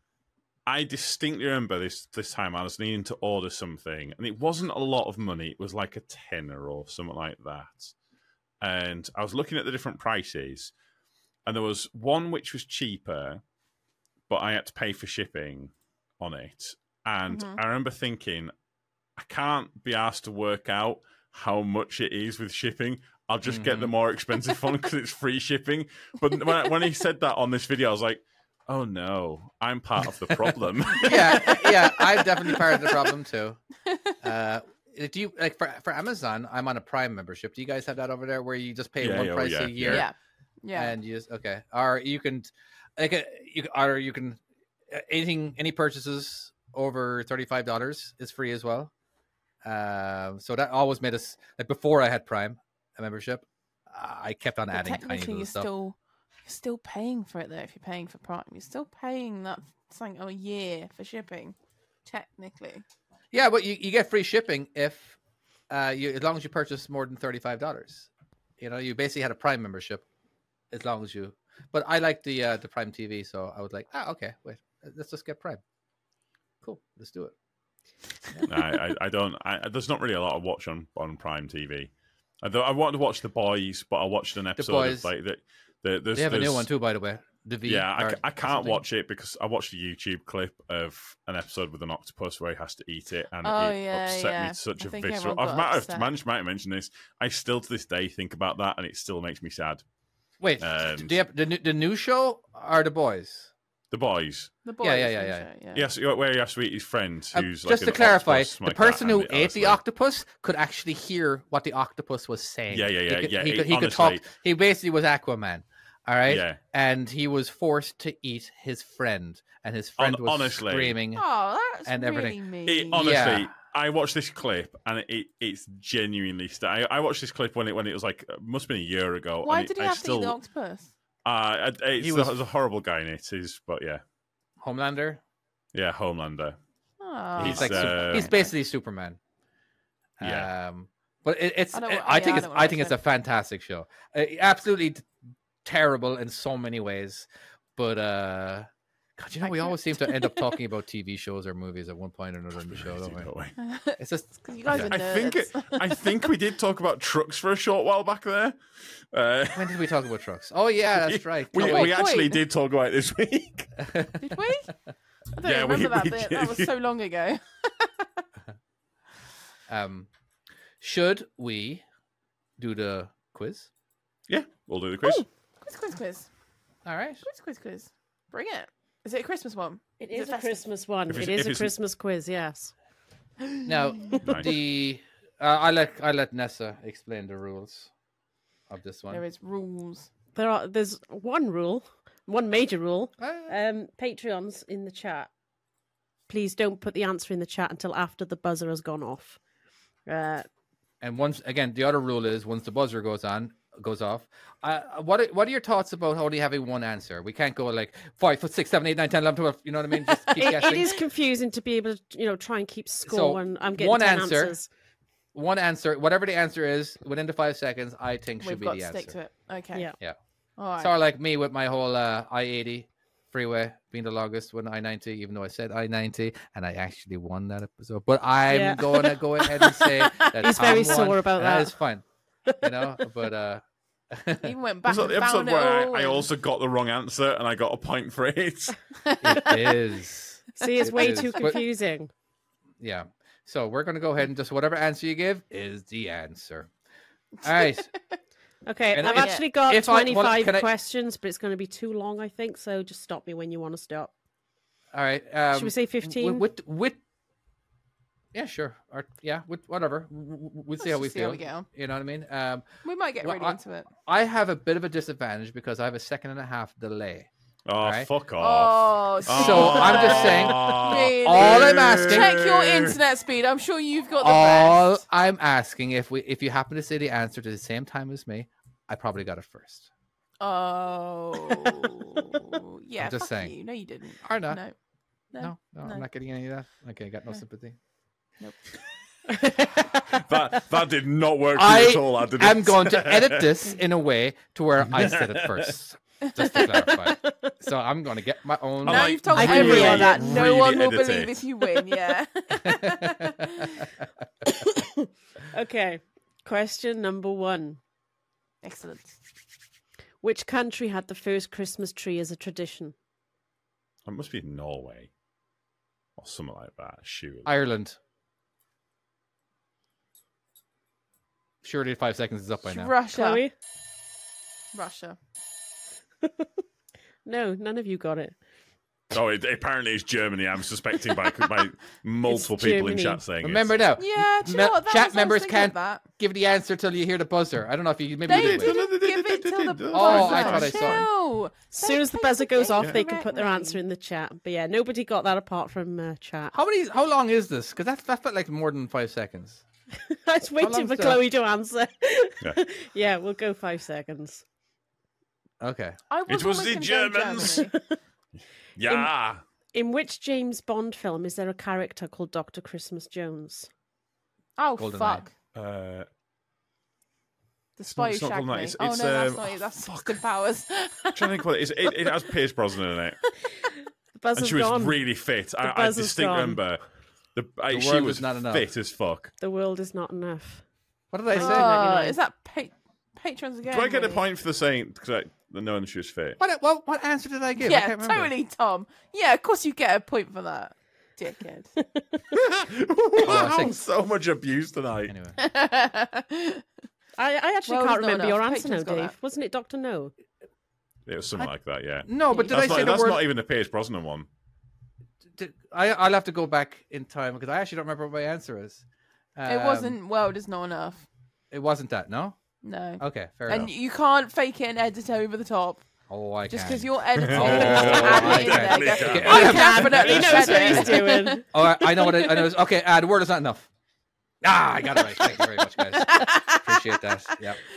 I distinctly remember this this time I was needing to order something, and it wasn't a lot of money. It was like a tenner or something like that. And I was looking at the different prices, and there was one which was cheaper, but I had to pay for shipping on it. And Mhm. I remember thinking, I can't be asked to work out how much it is with shipping. I'll just get the more expensive one because it's free shipping. But when, I, when he said that on this video, I was like, oh no, I'm part of the problem. yeah, yeah, I'm definitely part of the problem too. Uh, do you like for for Amazon? I'm on a Prime membership. Do you guys have that over there where you just pay Yeah, one yeah, oh, price yeah, a year? Yeah. Yeah. And you just okay, or you can like uh, you or you can uh, anything any purchases over thirty five dollars is free as well. Um, so that always made us like before I had Prime a membership, uh, I kept on But adding tiny technically, little you're stuff. still you're still paying for it though. If you're paying for Prime, you're still paying that something a year for shipping. Technically, Yeah, but you, you get free shipping if uh you as long as you purchase more than thirty five dollars. You know, you basically had a Prime membership as long as you. But I like the uh, the Prime T V, so I was like, ah, okay, wait, let's just get Prime. Cool, let's do it. I, I, I don't. I, there's not really a lot to watch on, on Prime T V. I, I wanted to watch The Boys, but I watched an episode Boys. of like the, the, there's, They have a new there's- one too, by the way. The V. Yeah, I, or ca- I can't something. watch it because I watched a YouTube clip of an episode with an octopus where he has to eat it, and Oh, it yeah, upset yeah. me to such I a think visceral. everyone I've got might have, upset. managed, might have mentioned this. I still to this day think about that, and it still makes me sad. Wait, Um, do you have the new, the new show or the boys? The Boys. the boys. Yeah, yeah, yeah, I'm yeah. sure, yeah. Yes, where he has to eat his friend, Uh, who's just like to an clarify, octopus, something the like that, person and who it- ate the honestly- octopus could actually hear what the octopus was saying. Yeah, yeah, yeah, He could, yeah, He it- could, he could talk. honestly- He basically was Aquaman. All right. Yeah. And he was forced to eat his friend, and his friend Hon- was honestly. screaming. Oh, that's And really everything. mean. It, honestly, Yeah. I watched this clip and it, it's genuinely. St- I, I watched this clip when it when it was like must have been a year ago. Why and did it, he I have still, to eat the octopus? Uh, it- it's, He was, was- there's a horrible guy in it. Is but yeah, Homelander. yeah, Homelander. Oh, He's like uh, Sup- he's basically Superman. Yeah. Um, but it, it's I don't I, wa- yeah, think I it's don't I think watch it's a fantastic show. Uh, absolutely t- terrible in so many ways, but uh, God, you know we always seem to end up talking about T V shows or movies at one point or another in the show, don't we? Don't we? It's just you guys are I think it, nerds. I think we did talk about trucks for a short while back there. Uh, when did we talk about trucks? Oh yeah, that's right. we, Come on. we actually wait. did talk about it this week. Did we? I don't Yeah, we- remember that we bit. did. That was so long ago. um, should we do the quiz? Yeah, we'll do the quiz. Ooh, quiz, quiz, quiz. All right. Quiz, quiz, quiz. Bring it. Is it a Christmas one? It Is is it a festive? Christmas one. If It it's- is if a it's- Christmas quiz, yes. Now Nice. the uh, I let I let Nessa explain the rules of this one. There is rules. There are there's one rule, one major rule. Ah. Um Patreons in the chat. please don't put the answer in the chat until after the buzzer has gone off. Uh, And once again, the other rule is once the buzzer goes on, goes off. Uh, what are, what are your thoughts about only having one answer? We can't go like five, foot six, seven, eight, nine, ten, eleven, twelve. You know what I mean? Just keep it, guessing. it is confusing to be able to, you know, try and keep score. So, and I'm getting one ten answer. answers. One answer, whatever the answer is, within the five seconds, I think should We've be got the to answer. stick to it. Okay. Yeah. Yeah. All right. Sort of like me with my whole uh, I eighty freeway being the longest when I ninety, even though I said I ninety, and I actually won that episode. But I'm Yeah. going to go ahead and say that He's very Tom won. sore about that. That is fine, you know. But uh, Even went back Was that and the episode found it where all I, I and- also got the wrong answer and I got a point for it? it is. See, it's It way is. too But- confusing. Yeah. So we're going to go ahead and just whatever answer you give is the answer. All right. Okay, And I've if- actually got if I- hold on, twenty-five can I- questions, but it's going to be too long, I think. So just stop me when you want to stop. All right. Um, Should we say fifteen? With, with, with yeah, sure. Or yeah, with whatever. W- w- We'll see how we just see how feel. we get on. You know what I mean? Um, We might get well, really I- into it. I have a bit of a disadvantage because I have a second and a half delay. Oh, right? fuck off. Oh, So I'm just saying, Really? all I'm asking, Check your internet speed. I'm sure you've got the all best. I'm asking, if we, if you happen to say the answer to the same time as me, I probably got it first. Oh, yeah. just fuck saying. You. No, you didn't. Or not. No. No, No. no, no. I'm not getting any of that. Okay, got no No. sympathy. Nope. That that did not work for I you at all. I did am going to edit this in a way to where I said it first, just to clarify. So I'm going to get my own. I Now like you've told I can everyone really, that no really one will edit believe it. if you win. Yeah. Okay, question number one. Excellent. Which country had the first Christmas tree as a tradition? It must be Norway or something like that. Surely. Ireland. Surely five seconds is up by now. Russia. Chloe? Russia. No, none of you got it. Oh, it, apparently it's Germany. I'm suspecting by, by multiple It's people in Germany. chat saying Remember it. now, Yeah, do you me- know what? That chat was, members I was thinking can't of that. give the answer till you hear the buzzer. I don't know if you maybe They you did. didn't give it till the buzzer. Oh, I thought I saw it. Chill. As soon as the buzzer goes off, they can put their correctly. answer in the chat. But yeah, nobody got that apart from uh, chat. How many? How long is this? Because that that felt like more than five seconds. I was waiting long's for the- Chloe to answer. Yeah. Yeah, we'll go five seconds. Okay. I It was almost the gonna go Germans. Germany. Yeah. In which James Bond film is there a character called Doctor Christmas Jones? Oh Goldeneye. fuck! Uh, The not- spy who it's not shagged Goldeneye, me. it's- Oh it's, no, that's um, not it. oh, That's fuck. Austin Powers. I'm trying to think what it is. It, it has Pierce Brosnan in it, The buzzer's and she was gone. really fit. I, I buzzer's distinctly gone. remember the, I, The she world was is not enough. fit as fuck. The world is not enough. What did I say? Oh, is that pa- patrons again? Do I get a really? point for the saying because I the knowing she was fit? What, what what answer did I give? I Yeah, can't remember. totally, Tom. Yeah, of course you get a point for that, dickhead. Wow, think- so much abuse tonight. Anyway, I, I actually Well, can't there's not remember your enough. answer now, Patrons got Dave. that. Wasn't it Doctor No? It was something like that, yeah. no, but did That's, I not, say the that's word? not even the Pierce Brosnan one. Did, I I'll have to go back in time because I actually don't remember what my answer is. it Um, wasn't. World is not enough. It wasn't that. No. No. Okay, fair and enough. you can't fake it and edit over the top. Oh, I Just can. because you're editing, Oh, you just add I it in there. definitely Go, can. I Yeah. definitely He knows said what he's it. doing. Oh, I, I know what it, I know. It's- Okay, uh, the word is not enough. Ah, I got it right. Thank you very much, guys. Appreciate that.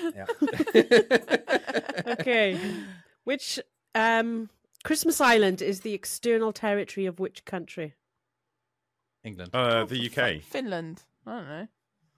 Yeah, yeah. Okay. Which um, Christmas Island is the external territory of which country? England. Uh, the U K. Finland. I don't know.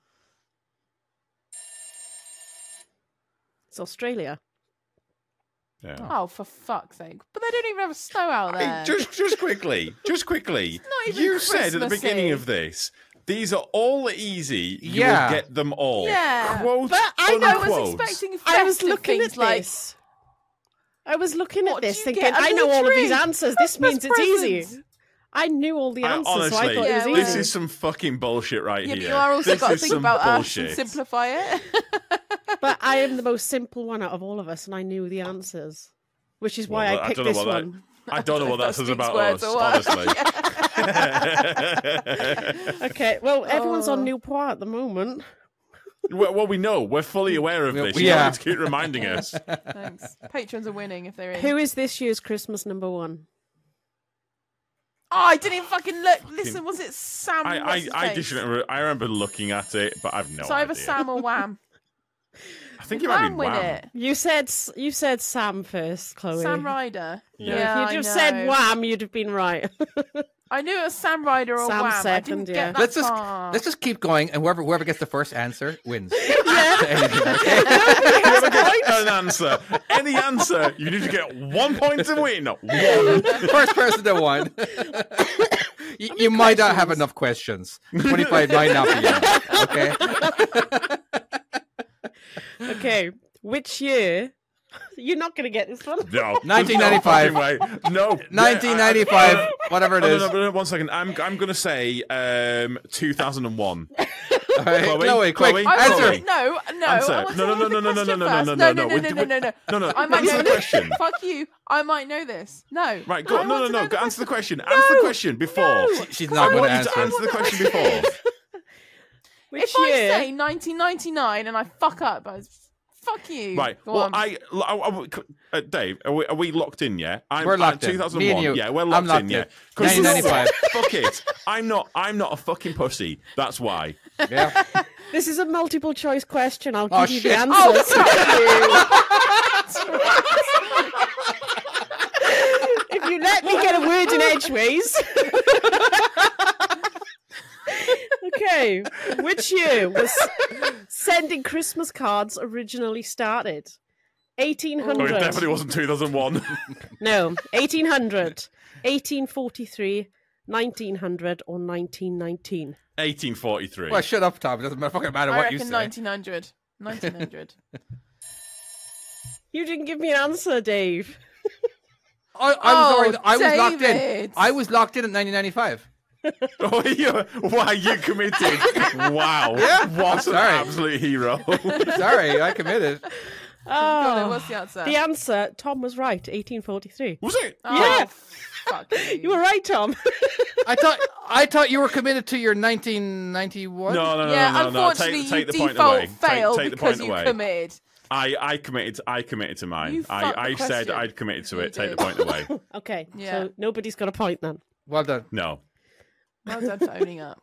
It's Australia. Yeah. Oh, for fuck's sake! But they don't even have snow out there. Hey, just, just quickly, just quickly. not even You said at the Christmassy. beginning of this, these are all easy. You Yeah. will get them all. Yeah. Quote, But I know- I was unquote. expecting I was festive looking things at like this. I was looking What, at this do you thinking, get I under know the all of these tree? answers. This Christmas means it's easy. presents. I knew all the I- answers, so I honestly, thought Yeah, it was well- this easy. is some fucking bullshit right Yeah, but here. you are also this got to is think some about bullshit. us and simplify it. But I am the most simple one out of all of us, and I knew the answers, which is why Well, I I picked don't know this what that- one. I don't know what that That says speaks about words us, or what? honestly. Okay, well, everyone's Oh. on Newport at the moment. well, well, we know. We're fully aware of We- this. we You don't are. need to keep reminding us. Thanks. Patrons are winning if they're in. Who is this year's Christmas number one? Oh, I didn't even fucking look. Listen, was it Sam? I, what's I, his I, face? just remember, I remember looking at it, but I've no So either idea. Sam or Wham. I think it Wham might be win Wham. it. You said you said Sam first, Chloe. Sam Ryder. No, Yeah, if you'd I have know. said Wham, you'd have been right. I knew it was Sam Ryder or Sam Wham. I second, didn't yeah. get that Let's just far. let's just keep going, and whoever whoever gets the first answer wins. Whoever gets an answer, any answer, you need to get one point to win. One. First person to one. you you might not have enough questions. Twenty-five might not be enough. Okay. Okay, which year? You're not going to get this one. No. nineteen ninety-five. No. fucking way. No. nineteen ninety-five, whatever it No, is. no, no, no, one second. I'm I'm gonna say um two thousand one. All right, Chloe, Chloe, quick, Chloe, I answer. want- No, no. Answer. I want No, to no, hear no, the no, no, question no, no, first. no, no, no, no, no. no, We- no, we- no, no, no. no, no, I might answer know the this. question. Fuck you. I might know this. No. Right, go. I No, want no, to no. know Go the answer the question. question. Answer the question before. She- she's not I going want to you to answer. answer the question before. Which If I year? say nineteen ninety-nine and I fuck up, I fuck you. Right. Go Well, on. I, I, I- uh, Dave, are we, are we locked in? Yeah, I'm, We're locked I'm in. two thousand Me one. and you. Yeah, we're I'm locked, locked in. in. Yeah. 'Cause you know nineteen what? ninety-five. Fuck it. I'm not. I'm not a fucking pussy. That's why. Yeah. This is a multiple choice question. I'll give Oh, you shit. the Oh, answers. If you let me get a word in edgeways. Okay, which year was sending Christmas cards originally started? eighteen Oh, it hundred. definitely wasn't two thousand one. No, eighteen hundred, eighteen forty-three, nineteen hundred, or nineteen nineteen. eighteen forty-three. Well, shut up, Tom. It doesn't fucking matter I what you reckon say. nineteen hundred. nineteen hundred. You didn't give me an answer, Dave. I, I was, Oh, already, I was locked in. David. I was locked in at nineteen ninety-five. Oh, you, wow, you committed. Wow. What an Sorry. absolute hero. Sorry, I committed. Go on, Oh, what's the answer? the answer, Tom was right, eighteen forty-three. Was it? Oh, Yeah. Fuck you. You were right, Tom. I thought I thought you were committed to your nineteen ninety-one. No, no, no, Yeah, no, no, no. unfortunately, Take, take you the point default away. failed take, take the because point you away. committed. I, I committed. I committed to mine. You I, fucked the I said question. I'd committed to You it. Take did. the point away. Okay, Yeah. so nobody's got a point then. Well done. No. Well done for owning up.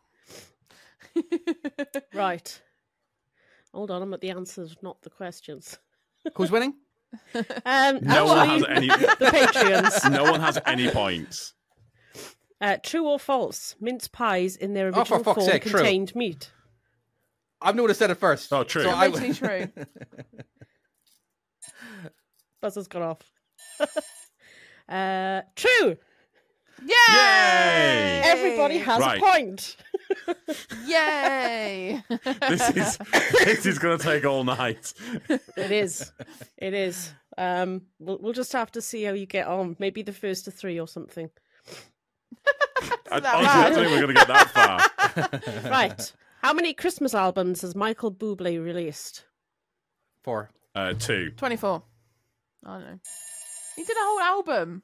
Right. Hold on, I'm at the answers, not the questions. Who's winning? Um, No one has actually, any. the Patreons. No one has any points. Uh, true or false? Mince pies in their Oh, for original fuck's form sake, true. contained meat. I'm the one who said it first. Oh, true. So I, Totally true. Buzzer's gone off. uh, true. Yay! Everybody has Right. a point. Yay! This is this is going to take all night. It is. It is. Um, we'll, we'll just have to see how you get on. Maybe the first to three or something. I, that honestly, I don't think we're going to get that far. Right. How many Christmas albums has Michael Bublé released? four. Uh, two. twenty-four. I don't know. He did a whole album.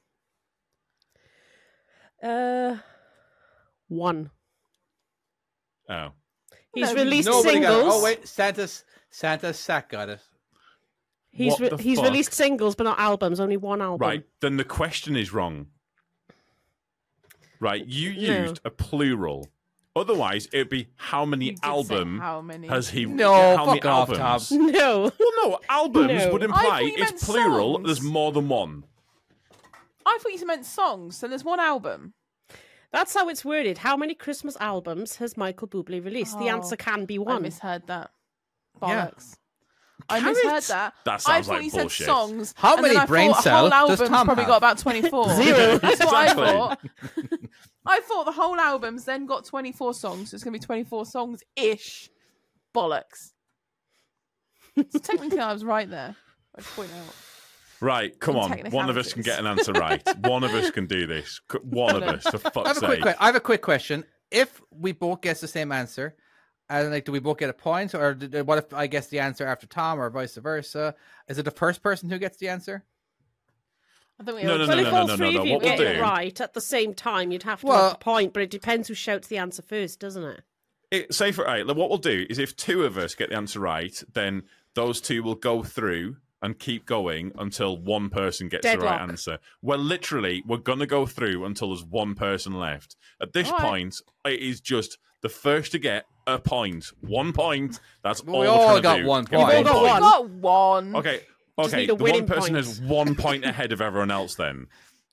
Uh, one. Oh. He's No, released Nobody got it. singles. Oh wait, Santa's Santa's sack got it. He's What re- the he's fuck? released singles, but not albums. Only one album. Right. Then the question is wrong. Right. You No. used a plural. Otherwise, it'd be how many You did say album how many. has he? No, how many fuck off, albums? Tom. No. Well, no. Albums No. would I imply thought you meant it's plural. songs. There's more than one. I thought you meant songs, so there's one album. That's how it's worded. How many Christmas albums has Michael Bublé released? The Oh, answer can be I one. misheard that. Yeah. Bollocks. I Can misheard it? that. That I sounds thought like you bullshit. said songs. How and many then I brain thought a cells whole does album's Tom probably have? got about twenty-four. Zero. That's what Exactly. I thought. I thought the whole album's then got twenty-four songs, so it's going to be twenty-four songs-ish. Bollocks. So technically, I was right there. I'd point out. Right, come In on. One of us can get an answer right. One of us can do this. C- One of us, for I fuck's have a quick. sake. que- I have a quick question. If we both guess the same answer, and like, do we both get a point, or did, what if I guess the answer after Tom, or vice versa? Is it the first person who gets the answer? I think we No, all- no, Well, no, if no, all no, three no, of no. you What we'll get it do- right at the same time, you'd have to Well- have the point, but it depends who shouts the answer first, doesn't it? It, say for right, what we'll do is if two of us get the answer right, then those two will go through and keep going until one person gets the Deadlock. right answer. We're literally, we're going to go through until there's one person left. At this All right. point, it is just the first to get a point. One point. That's We all all we're trying to got do. one Give me point. We've all got got one. Okay, Just okay. need a The winning one person point. has one point ahead of everyone else then.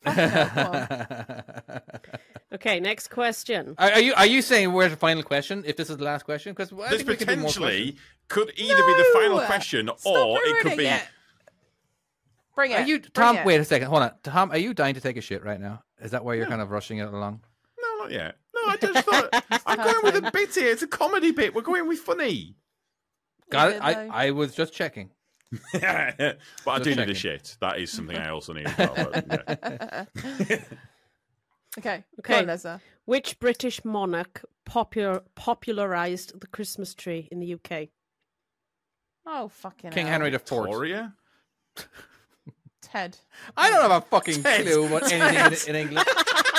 Okay, next question. Are, are you are you saying where's the final question? If this is the last question, because This potentially could either be the final question or it could ruining be... it. Bring it. Are you Bring Tom? it. Wait a second. Hold on, Tom. Are you dying to take a shit right now? Is that why you're kind of rushing it along? No, not yet. No, I just thought... I'm going with a bit here. It's a comedy bit. We're going with funny. Got Is it. it, I, though? I was just checking. But I Just do need checking. a shit. That is something I also need as well. But, yeah. Okay. Okay. Go on, Leza. Which British monarch popular popularized the Christmas tree in the U K? Oh, fucking King hell. Henry the Fourth. Victoria? Ted. I don't have a fucking Ted. clue what anything in, in England.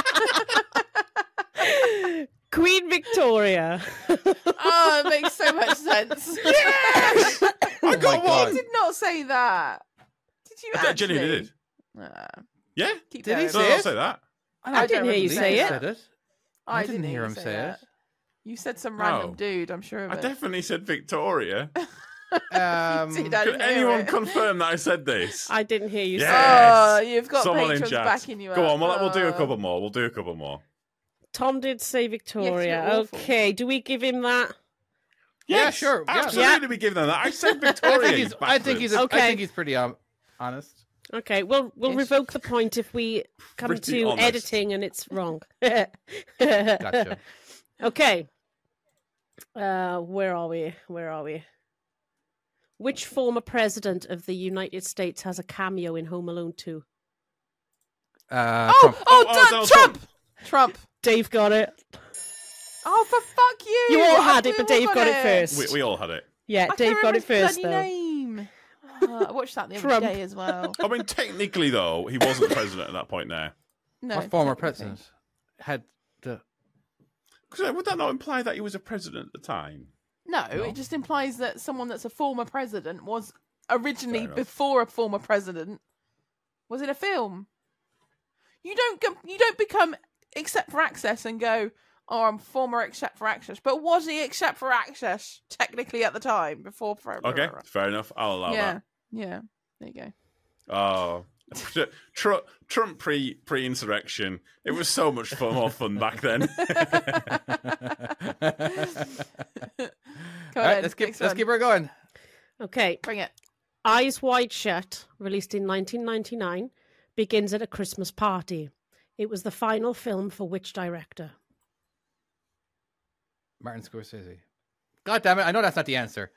Queen Victoria. Oh, it makes so much sense. Yes! I Oh got my God. one! Did not say that. Did you I actually? genuinely did. Uh, Yeah? keep Did he going. No, say I'll it? say that. I didn't hear you believe say he it. said it. I didn't hear him you say that. it. You said some random Oh. dude, I'm sure of I it. definitely said Victoria. Um, Did I Could didn't hear anyone it. confirm that I said this? I didn't hear you Yes. Oh, you've got Someone in patrons chat. backing you Go up. on, we'll, we'll do a Oh. couple more. We'll do a couple more. say Tom did say Victoria. you're awful. Okay, do we give him that? Yeah, Yes, sure, yeah. Absolutely, we give them that. I said I Victoria. think he's. you I think he's. A, Okay. I think he's pretty um, honest. Okay, we'll we'll Ish. revoke the point if we come Pretty to honest. editing and it's wrong. Gotcha. Okay. Uh, where are we? Where are we? Which former president of the United States has a cameo in Home Alone two? Uh, Oh, Trump. oh, Oh, oh, Donald Donald Trump. Trump. Trump. Dave got it. Oh, for fuck you. You all I had thought it, but we all Dave got it first. We, we all had it. Yeah, I Dave can't got it remember his first, bloody though. name. Uh, I watched that the other Trump. day as well. I mean, technically, though, he wasn't president at that point there. No, Our former technically. president had the. Because would that not imply that he was a president at the time? No, it just implies that someone that's a former president was originally Fair enough. before a former president was in a film. You don't go, you don't become except for access and go, oh, I'm former except for access. But was he except for access technically at the time before? Okay, fair enough. I'll allow Yeah, that. yeah. There you go. Oh, Tr- Trump pre pre insurrection. It was so much fun, more fun back then. Go All right, ahead, let's keep. next Let's one. keep her going. Okay. Bring it. Eyes Wide Shut, released in nineteen ninety-nine, begins at a Christmas party. It was the final film for which director? Martin Scorsese. God damn it! I know that's not the answer.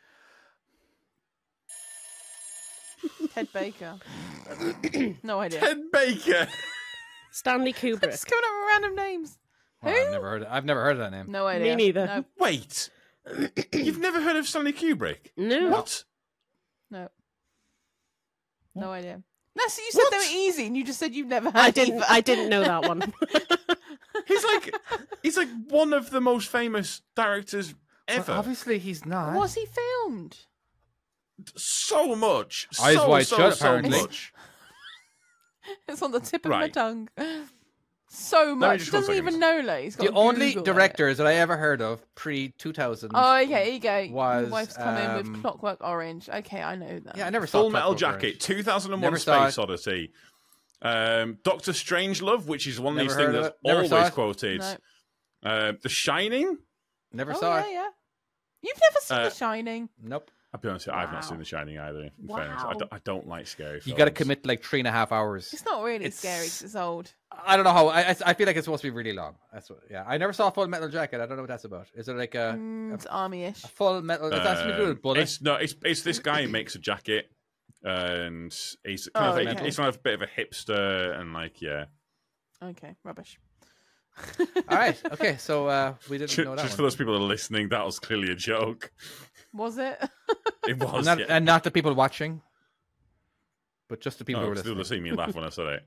Ted Baker. no idea. Ted Baker. Stanley Kubrick. Just coming up with random names. Well, Who? I've never heard. I've never heard of that name. No idea. Me neither. No. Wait, you've never heard of Stanley Kubrick? No. What? No. No idea. No, so you said they What? were easy, and you just said you've never heard. I didn't. either. I didn't know that one. He's like, he's like one of the most famous directors ever. Well, obviously, he's not. Was he filmed? So much. Eyes so, wide so, shut, so apparently. much. It's on the tip of my Right. tongue. So me much. just one Doesn't second. even know. Like, he's got The to only Google it. directors that I ever heard of pre two thousand. Oh, okay. Here you go. Your was, wife's come in um, with Clockwork Orange. Okay, I know that. Yeah, I never saw Full Metal Clockwork Jacket, Orange. two thousand one Never saw Space it. Odyssey. Um, Doctor Strangelove, which is one of Never these heard things of that's it. Never saw always it. quoted. No. Uh, the Shining. Never Oh, saw yeah, it. yeah. You've never seen Uh, The Shining? Nope. I'll be honest, with you, I've not Wow. seen The Shining either. In Wow. fairness, I don't, I don't like scary films. You got to commit like three and a half hours. It's not really It's- scary 'cause it's old. I don't know how. I, I I feel like it's supposed to be really long. That's what. Yeah, I never saw Full Metal Jacket. I don't know what that's about. Is it like a, Mm, it's army-ish. a Full Metal? It's actually good Um, with bullets. It's no, it's it's this guy who makes a jacket, and he's kind Oh, of like, okay. he's kind of a bit of a hipster, and like yeah, Okay, rubbish. All right. Okay. So uh, we didn't just, know that just for one. those people that are listening, that was clearly a joke. Was it? It was, And not, yeah. and not the people watching, but just the people No, who were 'cause they would listening. have seen me laugh when I said it.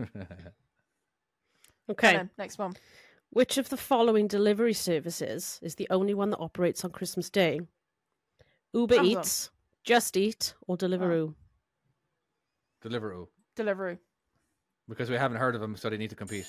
Okay. Then, next one. Which of the following delivery services is the only one that operates on Christmas Day? Uber Amazon. Eats, Just Eat, or Deliveroo? Deliveroo. Deliveroo. Because we haven't heard of them, so they need to compete.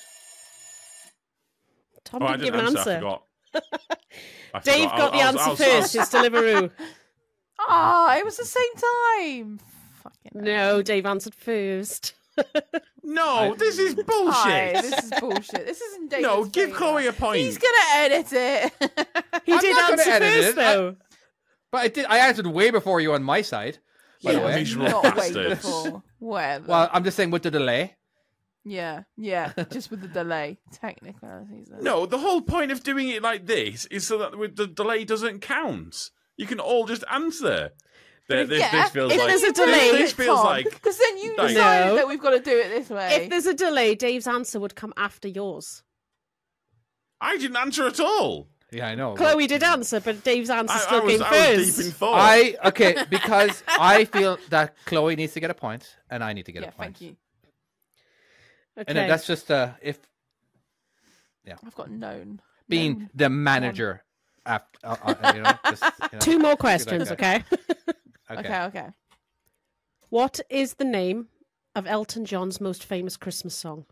Tom Oh, I didn't give didn't an answer. I answer. forgot. I Dave forgot. got the I was- answer I was- first. I was- It's Deliveroo. Ah, it was the same time. Fucking No, Dave answered first. No, this is bullshit. Hi, this is bullshit. This isn't David's No, give favour. Chloe a point. He's gonna edit it. He I'm did not gonna answer edit first, it. I- though. But I did. I answered way before you on my side. By yeah, the way. Miserable not way bastards. before. Whatever. Well, I'm just saying with the delay. yeah, yeah, just with the delay. Technicalities. though. No, the whole point of doing it like this is so that with the delay doesn't count. You can all just answer. Th- This, yeah, this feels if like there's a delay- This, this feels like because then you like- decided No. that we've got to do it this way. If there's a delay, Dave's answer would come after yours. I didn't answer at all. Yeah, I know. but Chloe did answer, but Dave's answer I, still I was, came I first. was deep in thought. I okay because I feel that Chloe needs to get a point and I need to get yeah, a point. thank you. Okay. And then that's just uh, if I've got known. being known. the manager. After, uh, uh, you know, just, you know, Two more like questions, that. okay? Okay. Okay, okay. What is the name of Elton John's most famous Christmas song?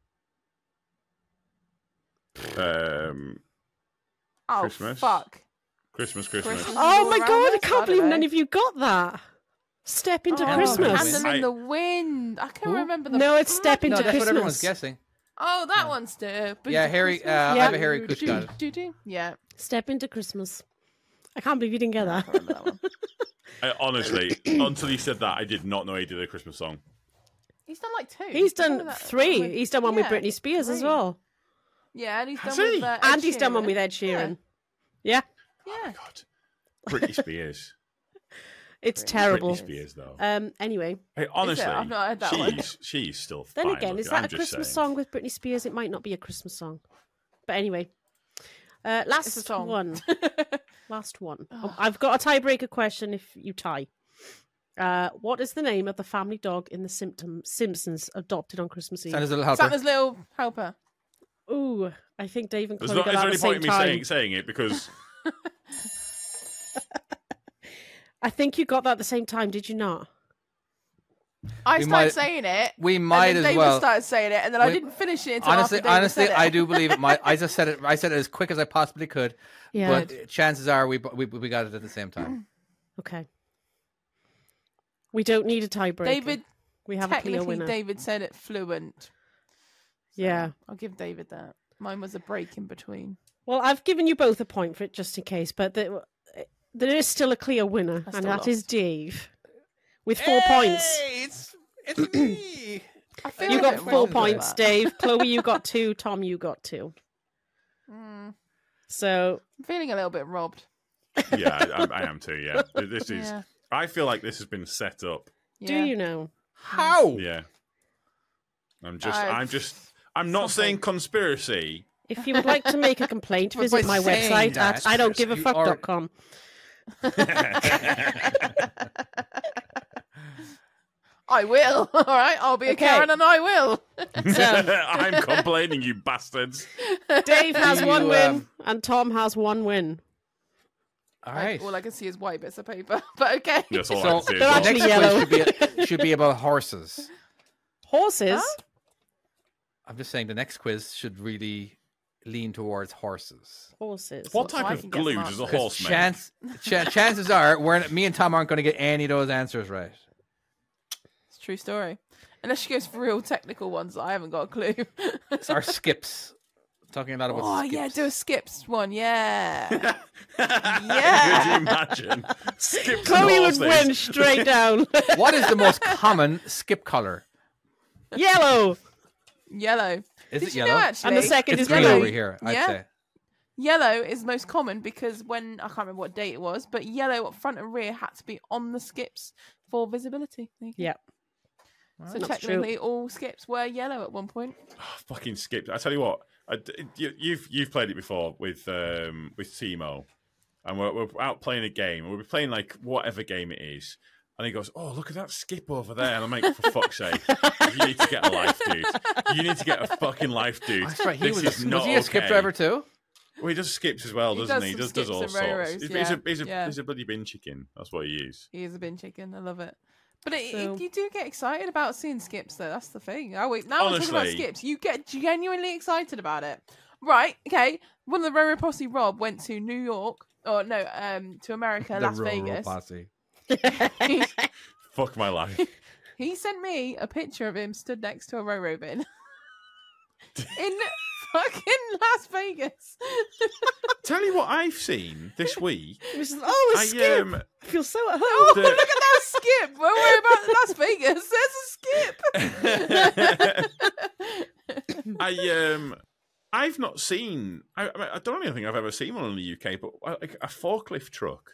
Um, Oh Christmas. fuck. Christmas, Christmas. Christmas. Oh all my around god, I us? I can't don't believe know. none of you got that. Step into Oh, Christmas. Candle in I- the wind. I can't Who? remember the. No, it's Step No, into that's what everyone's Christmas. guessing. Oh, that one's the. Yeah, Harry. Uh, I Yeah. have a Harry Kush got it. Do do. Yeah. Step into Christmas. I can't believe you didn't get I that. can't remember that one. I, honestly, until you said that, I did not know he did a Christmas song. He's done like two. He's done done that- three. with- He's done one with yeah, Britney Spears as three. well. Yeah, and he's Has done he? with. Uh, Ed And he's done one Sheeran. with Ed Sheeran. Yeah, Yeah. God, Britney Spears. it's Britney terrible. Britney Spears, though. Um. Anyway, Hey, honestly, I've not heard that she's one. she's still. then fine again, is looking, that I'm a just Christmas saying. song with Britney Spears? It might not be a Christmas song. But anyway, uh, last It's a song. one. Last one. Oh, I've got a tiebreaker question if you tie. Uh, what is the name of the family dog in the Symptom Simpsons adopted on Christmas Eve? Santa's little helper. Santa's little helper. Ooh, I think Dave and There's, Chloe not, got is that there at any the same point in me time. saying, saying it because I think you got that at the same time, did you not? I We started might- saying it. we and might then as David well. started saying it, and then I We- didn't finish it until Honestly, after David honestly, said it. I do believe it. My, I just said it. I said it as quick as I possibly could. Yeah. But chances are we we we got it at the same time. Okay. We don't need a tiebreaker. David, we have a clear technically, winner. David said it fluent. Yeah. I'll give David that. Mine was a break in between. Well, I've given you both a point for it just in case, but there, there is still a clear winner, I and still that is lost. Dave with four points. It's it's me. I feel You a got bit four wrong with points, that. Dave. Chloe, you got two. Tom, you got two. Mm, So I'm feeling a little bit robbed. yeah, I, I am too. Yeah, this is. Yeah. I feel like this has been set up. do Yeah. you know? How? Yeah, I'm just. I've- I'm just. I'm not something. saying conspiracy. If you would like to make a complaint, But visit by my saying website that, at I don't give a you fuck are- dot com. I will. All right, I'll be a Okay. Karen, and I will. So I'm complaining, you bastards. Dave has You, one win, um, and Tom has one win. All Like, right. all I can see is white bits of paper. But okay. That's all I So can see. they're as well. actually next yellow. quiz should be should be about horses. Horses. Huh? I'm just saying the next quiz should really lean towards horses. Horses. What So type I of can get glue some does a answers. horse make? Chance, ch- chances are, we're me and Tom aren't going to get any of those answers right. It's a true story. Unless she goes for real technical ones, I haven't got a clue. It's our skips. Talking a lot about Oh skips. yeah, do a skips one, yeah. Could you imagine? Skips and Chloe would horses. win straight down. What is the most common skip color? Yellow. Yellow. Is Did it you yellow? know actually? And the second It's is green yellow. over here, I'd Yeah. say. Yellow is most common because when I can't remember what date it was, but yellow front and rear had to be on the skips for visibility. There you go. Yeah. So That's true. technically, all skips were yellow at one point. Oh, fucking skipped. I tell you what, I, you, you've you've played it before with um, with Timo, and we're, we're out playing a game, and we're playing like whatever game it is, and he goes, "Oh, look at that skip over there," and I'm like, "For fuck's sake, you need to get a life, dude. You need to get a fucking life, dude. That's right. He This was, is a, not was he a skip okay." driver too? Well, he does skips as well, He doesn't does he? He some does, does skips all and sorts. railroads, He's, he's yeah. a he's a Yeah. he's a bloody bin chicken. That's what he is. He is a bin chicken. I love it. But it, So- it, you do get excited about seeing skips, though. That's the thing. Oh wait, now we're talking about Honestly. skips. You get genuinely excited about it, right? Okay. One of the Roro Posse, Rob, went to New York, or no, um, to America, The Las Roro Vegas. Posse. he, Fuck my life. he sent me a picture of him stood next to a Roro bin in fucking Las Vegas. Tell you what I've seen this week. It was, oh, a I, skip. um, I feel so at Oh, home. The- look at that skip! Don't worry about Las Vegas. There's a skip. I um, I've not seen. I, I mean, I don't really think I've ever seen one in the U K, but uh, like a forklift truck.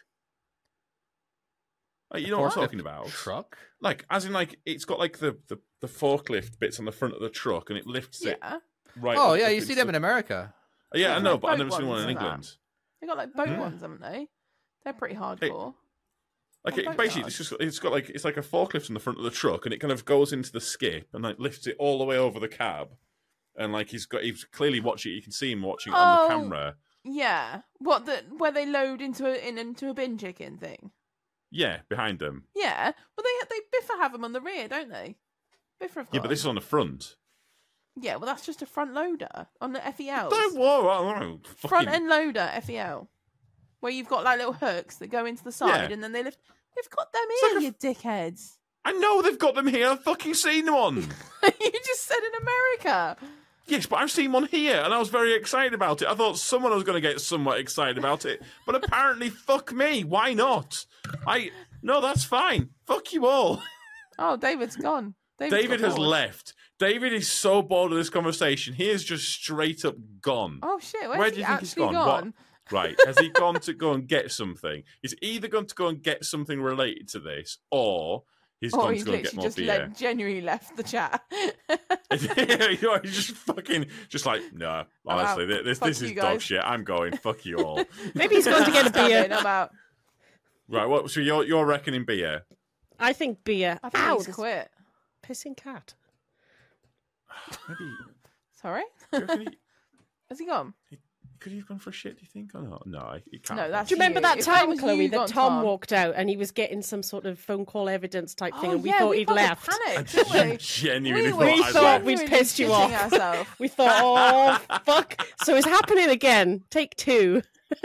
Like, you know what I'm Forklift talking about? Truck? Like, as in, like it's got like the, the, the forklift bits on the front of the truck, and it lifts it Yeah, right. Oh up yeah, up you see into them the- in America. Yeah, I Like know, but I've boat never seen one ones in and that. England. they got like boat Hmm. ones, haven't they? They're pretty hardcore. Like Oh, it, boat basically, yard. it's just it's got like it's like a forklift in the front of the truck, and it kind of goes into the skip and like lifts it all the way over the cab, and like he's got he's clearly watching. You can see him watching it on Oh. the camera. Yeah, what the where they load into a in into a bin chicken thing. Yeah, behind them. Yeah, well they they Biffa have them on the rear, don't they? Biffa have got Yeah, but this is them. on the front. Yeah, well that's just a front loader on the F E Ls. Don't whoa, whoa, whoa, Front fucking- end loader F E L, where you've got like little hooks that go into the side Yeah. and then they lift. They've got them It's here, like a- you dickheads. I know they've got them here. I've fucking seen one. You just said in America. Yes, but I've seen one here, and I was very excited about it. I thought someone was going to get somewhat excited about it, but apparently, fuck me. Why not? I no, that's fine. Fuck you all. Oh, David's gone. David's David got has bored. left. David is so bored of this conversation. He is just straight up gone. Oh shit! Where's Where he do you think he's actually gone? gone? What? Right. Has he gone to go and get something? He's either gone to go and get something related to this, or he's Or gone Oh, he's to go and get literally more just beer. le- genuinely left the chat. you know, he's just fucking, just like, no, honestly, out. thi- this Fuck this is you dog guys. shit. I'm going. Fuck you all. Maybe he's going to get a beer. I'm out. Right. What? So you're you're reckoning beer? I think beer. I think Ow, he's there's quit. a pissing cat. Maybe. Sorry, Do you reckon he, has he gone? could he have gone for a shit? Do you think? Or not? No, he can't. No, have that's Do you remember you. that If that time, was Chloe, you, that gone, Tom, Tom. walked out and he was getting some sort of phone call evidence type thing, Oh, and we yeah, thought we he'd fucking left? panicked, You didn't we? genuinely We thought were I thought left. we'd genuinely pissed you shitting off. ourselves. We thought, oh fuck! So it's happening again. Take two.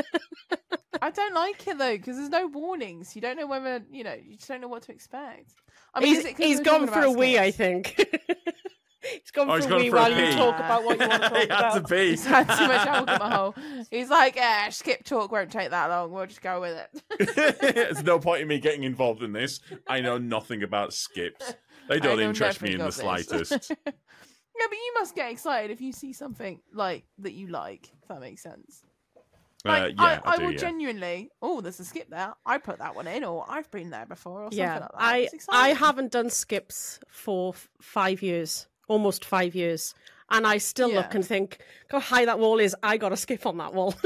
I don't like it though because there's no warnings. You don't know whether you know. You just don't know what to expect. I mean, he's is it 'cause he's we're gone talking for a about wee, I skips? think. He's gone Oh, for he's a gone wee for a while you pee. talk about what you want to talk he had to about. pee. He's had too much alcohol. He's like, eh, skip talk won't take that long. We'll just go with it. There's no point in me getting involved in this. I know nothing about skips. They don't I know interest me in nothing the of this. slightest. Yeah, but you must get excited if you see something like that you like. If that makes sense. Like, Uh, yeah, I, I, do, will yeah. genuinely. Oh, there's a skip there. I put that one in, or I've been there before, or something Yeah, like that. I It's I exciting. haven't done skips for f- five years, almost five years, and I still look Yeah. and think, "How high that wall is! I got to skip on that wall."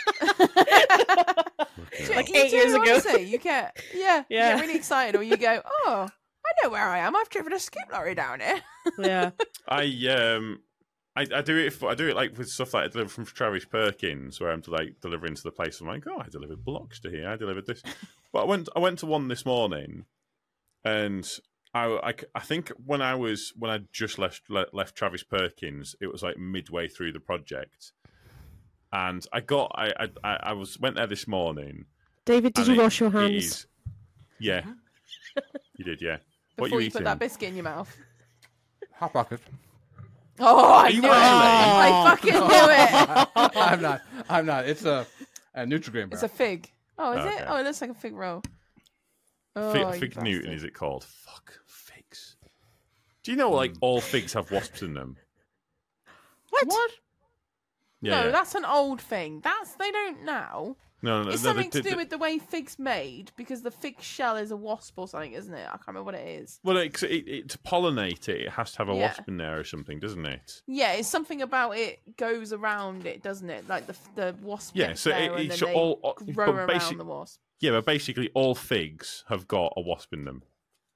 Yeah, like you eight do, years ago. honestly, you get yeah, you Yeah. get really excited, or you go, oh, I know where I am. I've driven a skip lorry down here. Yeah, I um I, I do it for, I do it like with stuff like I deliver from Travis Perkins where I'm like delivering to the place. I'm like, oh, I delivered blocks to here. I delivered this. But I went I went to one this morning, and I, I, I think when I was when I just left le- left Travis Perkins, it was like midway through the project, and I got I I, I was went there this morning. David, did and you it- wash your it hands? is- yeah, you did. Yeah. What Before you you put eating? that biscuit in your mouth. Hot pocket. Oh, I Are you knew it. actually? I fucking knew it. I'm not. I'm not. It's a, a Nutrigrain bar. It's a fig. Oh, is Okay. it? Oh, it looks like a fig roll. Oh, Fig, you fig Newton, bastard. is it called? Fuck, figs. Do you know, like, all figs have wasps in them? What? What? Yeah, no, yeah. that's an old thing. That's they don't now. No, no, It's no, something they- to do they- with the way fig's made because the fig shell is a wasp or something, isn't it? I can't remember what it is. Well, it, it, it, to pollinate it, it has to have a Yeah. wasp in there or something, doesn't it? Yeah, it's something about it goes around it, doesn't it? Like the the wasp. Yeah, gets so there it- and it's then they all- all- grow but around basic- the wasp. Yeah, but basically all figs have got a wasp in them.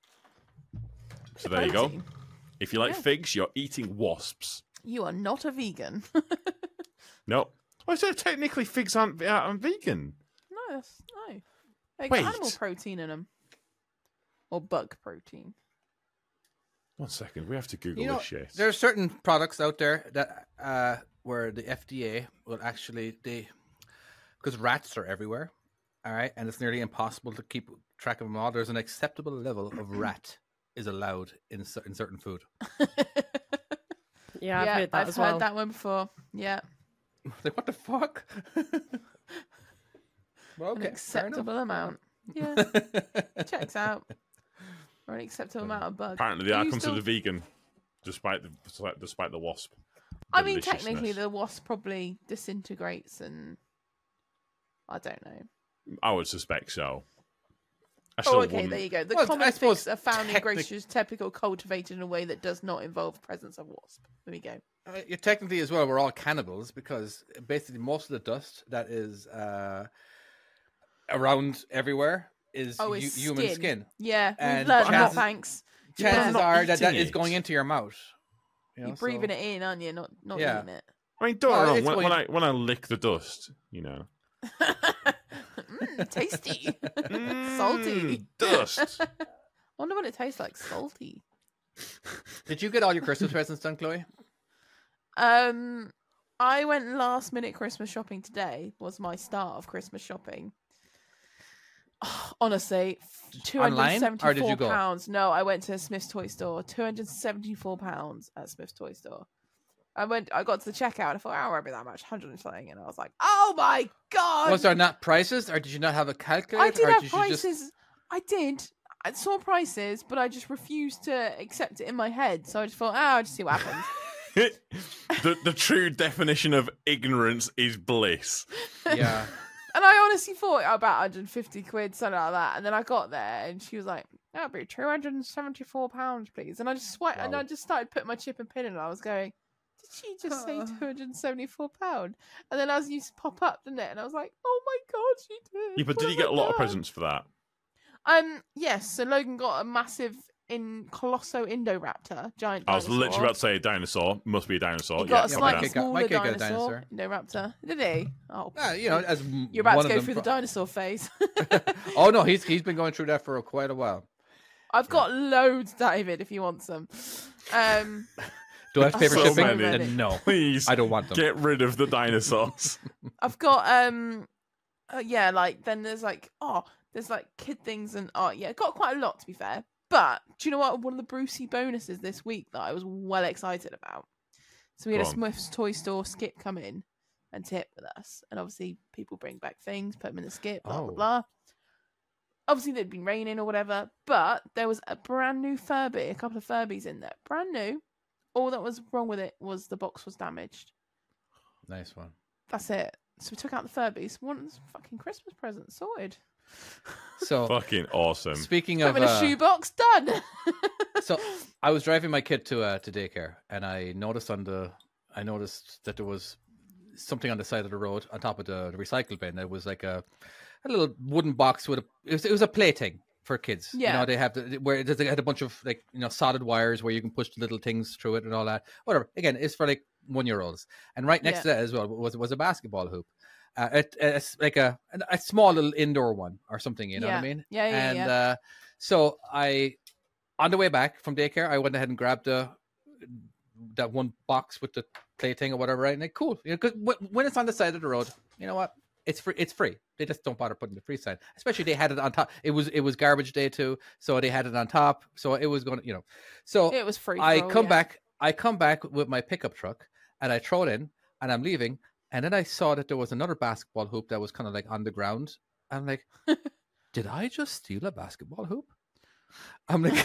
So there you go. Protein. If you like Yeah. figs, you're eating wasps. You are not a vegan. No. Well, so technically figs aren't, aren't vegan. No, that's no. They Wait. got animal protein in them. or bug protein? One second, we have to Google You know, this shit. there are certain products out there that uh, where the F D A will actually they because rats are everywhere, all right, and it's nearly impossible to keep track of them all. There's an acceptable level of rat is allowed in cer- in certain food. Yeah, I've yeah, heard that I've as heard well. that one before. Yeah, Like what the fuck? Well, an okay, fair enough. acceptable amount. Yeah, checks out. Or an acceptable amount of bug. Apparently, they Are are you considered still- vegan, despite the despite- despite the wasp. I mean, technically, deliciousness. the wasp probably disintegrates, and I don't know. I would suspect so. I Oh, still okay, wouldn't- there you go. The Well, I common suppose fix are found in technic- groceries, typical cultivated in a way that does not involve the presence of wasp. There we go. Uh, yeah, technically, as well, we're all cannibals because basically most of the dust that is uh, around everywhere is Oh, hu- it's human skin. skin. Yeah, we've And learned that, chances- thanks. Chances not are that that eating is it. going into your mouth. You know, You're breathing so- it in, aren't you? Not not Yeah. eating it. I mean, don't Well, get me wrong. it's When, going when I to- when I lick the dust, you know, mm, tasty, salty. Mm, dust. Wonder what it tastes like. Salty. Did you get all your Christmas presents done, Chloe? Um, I went last minute Christmas shopping today. Was my start of Christmas shopping. Honestly, two hundred Online, or did seventy-four you go? pounds. No, I went to Smith's Toy Store. Two hundred seventy-four pounds at Smith's Toy Store. I went. I got to the checkout. And I thought, oh, it won't be that much, hundred and something. And I was like, oh my god! Was there not prices, or did you not have a calculator? I did or have did you prices. Just... I did. I saw prices, but I just refused to accept it in my head. So I just thought, oh, I'll just see what happens. the the true definition of ignorance is bliss. Yeah. And I honestly thought about one hundred fifty quid, something like that. And then I got there, and she was like, "That'll be two hundred seventy-four pounds, please." And I just swiped, and Wow. I just started putting my chip and pin in, and I was going, "Did she just say two hundred seventy-four pounds?" And then as you pop up, didn't it? And I was like, "Oh my god, she did!" Yeah, but What did you have get a I lot of done?" presents for that? Um, yes. So Logan got a massive in Colosso Indoraptor, giant. I was dinosaur. literally about to say a dinosaur. Must be a dinosaur. He Yeah, got a copy slightly that. kid got- smaller my kid got a dinosaur, Indoraptor. Did he? Oh, Yeah, you know, as m- you're about one to of go them through the pro- dinosaur phase. Oh no, he's he's been going through that for quite a while. I've got loads, David, if you want some. Um, Do I have to pay for So shipping? many. Then no, Please, I don't want them. get rid of the dinosaurs. I've got um, uh, yeah, like then there's like oh, there's like kid things and oh yeah, got quite a lot to be fair. But do you know what? One of the Brucey bonuses this week that I was well excited about. So we had Go a on. Smith's Toy Store skip come in and tip with us, and obviously people bring back things, put them in the skip, blah blah Oh. blah. Obviously, there'd been raining or whatever, but there was a brand new Furby, a couple of Furbies in there, brand new. All that was wrong with it was the box was damaged. Nice one. That's it. So we took out the Furbies. One fucking Christmas present sorted. So Fucking awesome. speaking Put of, them in a uh, shoebox. Done. so I was driving my kid to uh, to daycare, and I noticed on the I noticed that there was something on the side of the road on top of the, the recycle bin. There was like a a little wooden box with a it was, it was a plaything for kids. You Yeah. know, they have the, where they had a bunch of like you know solid wires where you can push little things through it and all that. Whatever. Again, it's for like one year olds. And right next Yeah. to that as well was was a basketball hoop. Uh, it, it's like a a small little indoor one or something. You know what I Yeah. mean? Yeah, yeah, And yeah. uh, so I, on the way back from daycare, I went ahead and grabbed the that one box with the plaything or whatever. Right? And like, cool. You know, 'cause when, when it's on the side of the road, you know what? It's free. It's free. They just don't bother putting the free sign. Especially they had it on top. It was it was garbage day too, so they had it on top. So it was going to, you know. So It was free. I for all, come yeah. back. I come back with my pickup truck and I throw it in and I'm leaving. And then I saw that there was another basketball hoop that was kind of like on the ground. I'm like, did I just steal a basketball hoop? I'm like,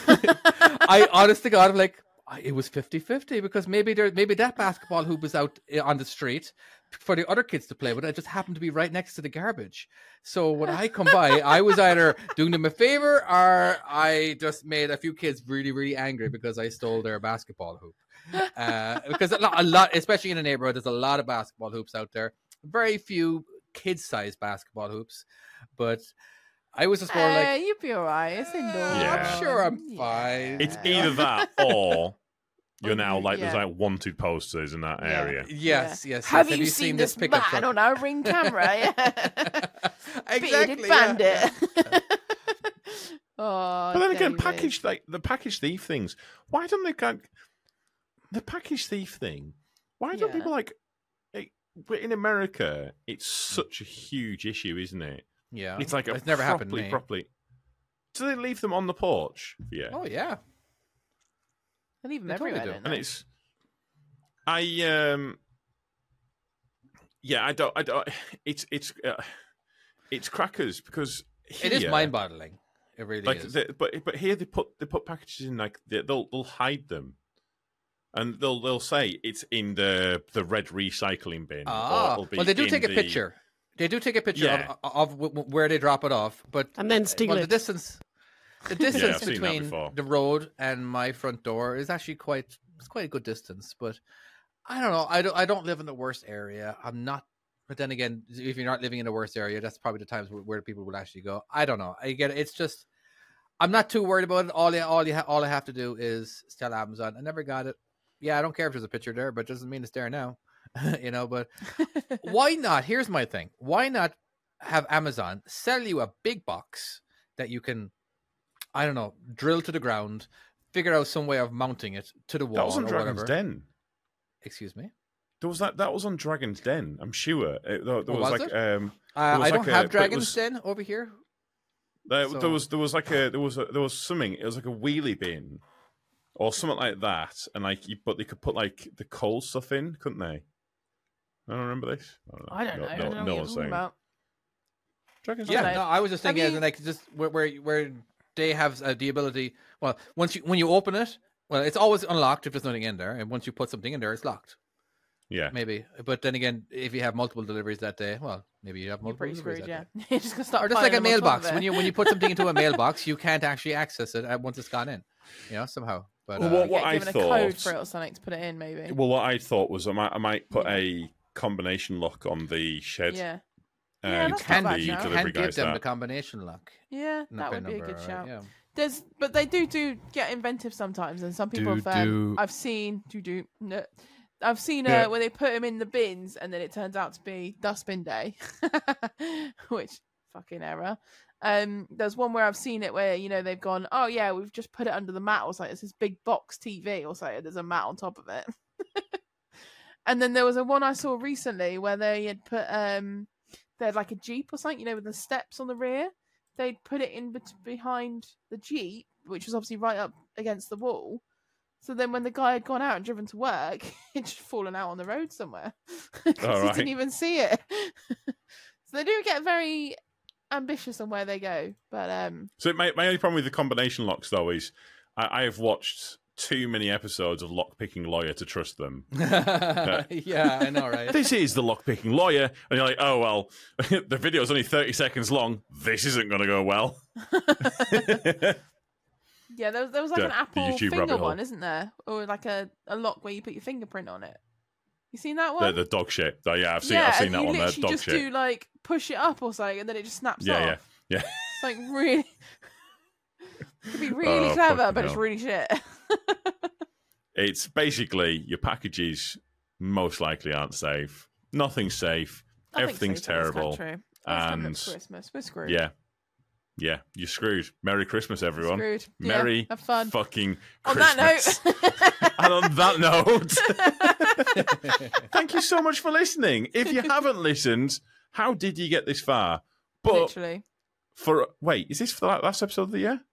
I honest to God, I'm like, I- it was fifty-fifty because maybe there, maybe that basketball hoop was out uh, on the street for the other kids to play with. It just happened to be right next to the garbage. So when I come by, I was either doing them a favor or I just made a few kids really, really angry because I stole their basketball hoop. Uh, because a lot, a lot, especially in the neighborhood, there's a lot of basketball hoops out there. Very few kid-sized basketball hoops, but I was just more Uh, like, you'd be alright. It's indoors. Yeah. I'm sure I'm Yeah. fine. It's either that or you're now like there's Yeah. like wanted posters in that Yeah. area. Yes, Yeah. yes. Have yes. you, seen, this pickup man truck? on our ring camera? Yeah. Exactly. Bearded yeah, bandit. yeah. Oh, but then again, David. package like the package thief things. Why don't they go the package thief thing? Why don't Yeah. people like? It, in America, it's such a huge issue, isn't it? Yeah, It's like a it's never happened to properly, me. properly. Do they leave them on the porch? Yeah. Oh yeah, They leave them They totally everywhere, do. don't And they? it's, I um, yeah, I don't, I don't. It's it's uh, it's crackers because here, it is mind-boggling. It really like, is. they, but but here they put they put packages in like they, they'll they'll hide them, and they'll they'll say it's in the the red recycling bin. or Ah, it'll be well, they do in take a the- picture. They do take a picture Yeah. of, of w- w- where they drop it off, but And then steal well, it. the distance, the distance I've seen that between before. the road and my front door is actually quite it's quite a good distance. But I don't know. I don't. I don't live in the worst area. I'm not. But then again, if you're not living in the worst area, that's probably the times where, where people will actually go. I don't know. I get it. It's just I'm not too worried about it. All I, all you ha- all I have to do is tell Amazon I never got it. Yeah, I don't care if there's a picture there, but it doesn't mean it's there now. You know, but why not? Here's my thing. Why not have Amazon sell you a big box that you can, I don't know, drill to the ground, figure out some way of mounting it to the wall That was on or Dragon's whatever. Den. Excuse me. There was that. That was on Dragon's Den. I'm sure. It, there, there Oh, was, was like it? um. Uh, there was I like don't a- have but it Dragon's was- Den over here. There, So- there was there was like a there was a, there was something. It was like a wheelie bin, or something like that. And like, you, but they could put like the coal stuff in, couldn't they? I don't remember this. I don't know. I don't know. No, I no, don't know no what you're one's talking saying. about. Dragon's Yeah, Den. no, I was just Have thinking as you- in, like just where where where they have uh, the ability. Well, once you when you open it, well, it's always unlocked if there's nothing in there, and once you put something in there, it's locked. Yeah. Maybe, but then again, if you have multiple deliveries that day, well, maybe you have You're multiple pretty deliveries screwed, that yeah. day. You're just gonna start Or just like a piling them on top mailbox. of When it. you when you put something into a mailbox, you can't actually access it uh, once it's gone in. You know, somehow. But Well, uh, what- what Get I given a code thought- for it or something to put it in, maybe. Well, what I thought was I might I might put a combination lock on the shed. Yeah. Um, Yeah, you that's can, not bad the shout. can delivery give guys them that. the combination lock. Yeah, not that pin would be a number, good right, shout. yeah. There's, but they do do get inventive sometimes, and some people Do, have. Um, do. I've seen do do. No, I've seen uh, Yeah. where they put them in the bins, and then it turns out to be dustbin day, which fucking error. Um, there's one where I've seen it where you know they've gone, oh yeah, we've just put it under the mat or something. It's this big box T V or something. There's a mat on top of it. And then there was a one I saw recently where they had put um, they had like a Jeep or something, you know, with the steps on the rear. They'd put it in bet- behind the Jeep, which was obviously right up against the wall. So then when the guy had gone out and driven to work, it just fallen out on the road somewhere. 'Cause All he right. didn't even see it. So they do get very ambitious on where they go. But um, So my my only problem with the combination locks though is I, I have watched too many episodes of Lockpicking Lawyer to trust them. Yeah, I know, right? This is the Lockpicking Lawyer, and you're like, oh well, the video's only thirty seconds long. This isn't going to go well. yeah, there was, there was like Yeah, an the Apple YouTube finger rabbit hole. one, isn't there? Or like a, a lock where you put your fingerprint on it. You seen that the, one? the dog shit. Oh, yeah, I've seen yeah, I've seen and that you one. There, literally dog just shit. do like push it up or something, and then it just snaps Yeah, off. yeah, yeah. It's like really, it'd be really Oh, clever, fucking but it's hell. really shit. It's basically your packages most likely aren't safe. Nothing's safe. Nothing's Everything's safe in this terrible. country. Well, it's coming up And to Christmas. We're screwed. yeah, yeah, you're screwed. Merry Christmas, everyone. Screwed. Yeah, Merry have fun. fucking On Christmas. that note. And on that note, thank you so much for listening. If you haven't listened, how did you get this far? But Literally. for wait, is this for the last episode of the year?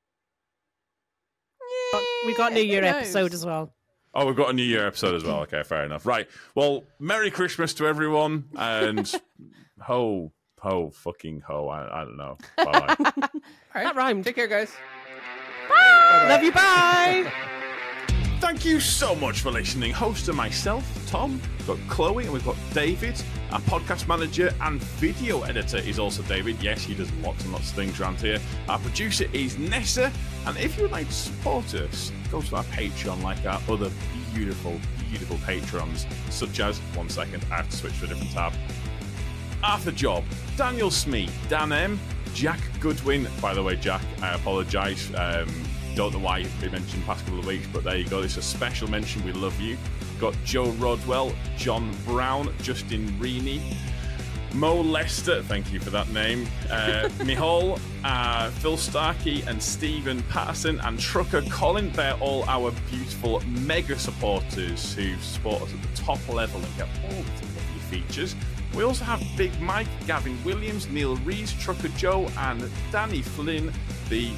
We got New who Year knows? episode as well. Oh, we've got a New Year episode as well. Okay, fair enough. Right. Well, Merry Christmas to everyone, and ho, ho, fucking ho. I, I don't know. Bye bye. All right. That rhymed. Take care, guys. Love you. Bye. Thank you so much for listening. Host and myself, Tom, we've got Chloe, and we've got David. Our podcast manager and video editor is also David. Yes, he does lots and lots of things around here. Our producer is Nessa. And if you would like to support us, go to our Patreon like our other beautiful, beautiful patrons, such as, one second, I have to switch to a different tab. Arthur Job, Daniel Smee, Dan M, Jack Goodwin. By the way, Jack, I apologise. Um, don't know why you've been mentioned past couple of weeks, but there you go. It's a special mention. We love you. Got Joe Rodwell, John Brown, Justin Reaney, Mo Lester, thank you for that name. Uh, Mihal, uh, Phil Starkey, and Stephen Patterson, and Trucker Colin. They're all our beautiful mega supporters who support us at the top level and get all the lovely features. We also have Big Mike, Gavin Williams, Neil Rees, Trucker Joe, and Danny Flynn, the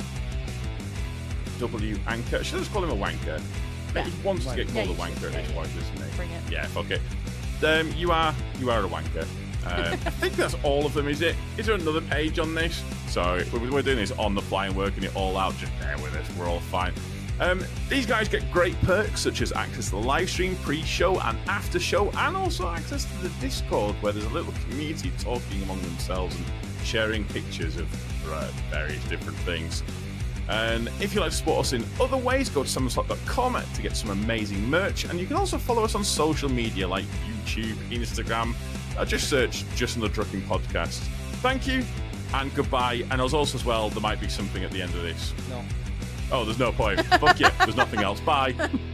W anchor. Should I just call him a wanker? Yeah. He wants to get Yeah, called you a wanker should. at Yeah, this yeah. point, doesn't he? Bring it. Yeah, fuck it. Um, you are you are a wanker. Um, I think that's all of them, is it? Is there another page on this? Sorry, we're, we're doing this on the fly and working it all out. Just bear with us, we're all fine. Um, these guys get great perks such as access to the live stream, pre-show and after show, and also access to the Discord where there's a little community talking among themselves and sharing pictures of uh, various different things. And if you'd like to support us in other ways, go to summon slot dot com to get some amazing merch. And you can also follow us on social media like YouTube, Instagram. Uh, just search Just Another Trucking Podcast. Thank you and goodbye. And as also as well, there might be something at the end of this. No. Oh, there's no point. Fuck yeah, there's nothing else. Bye.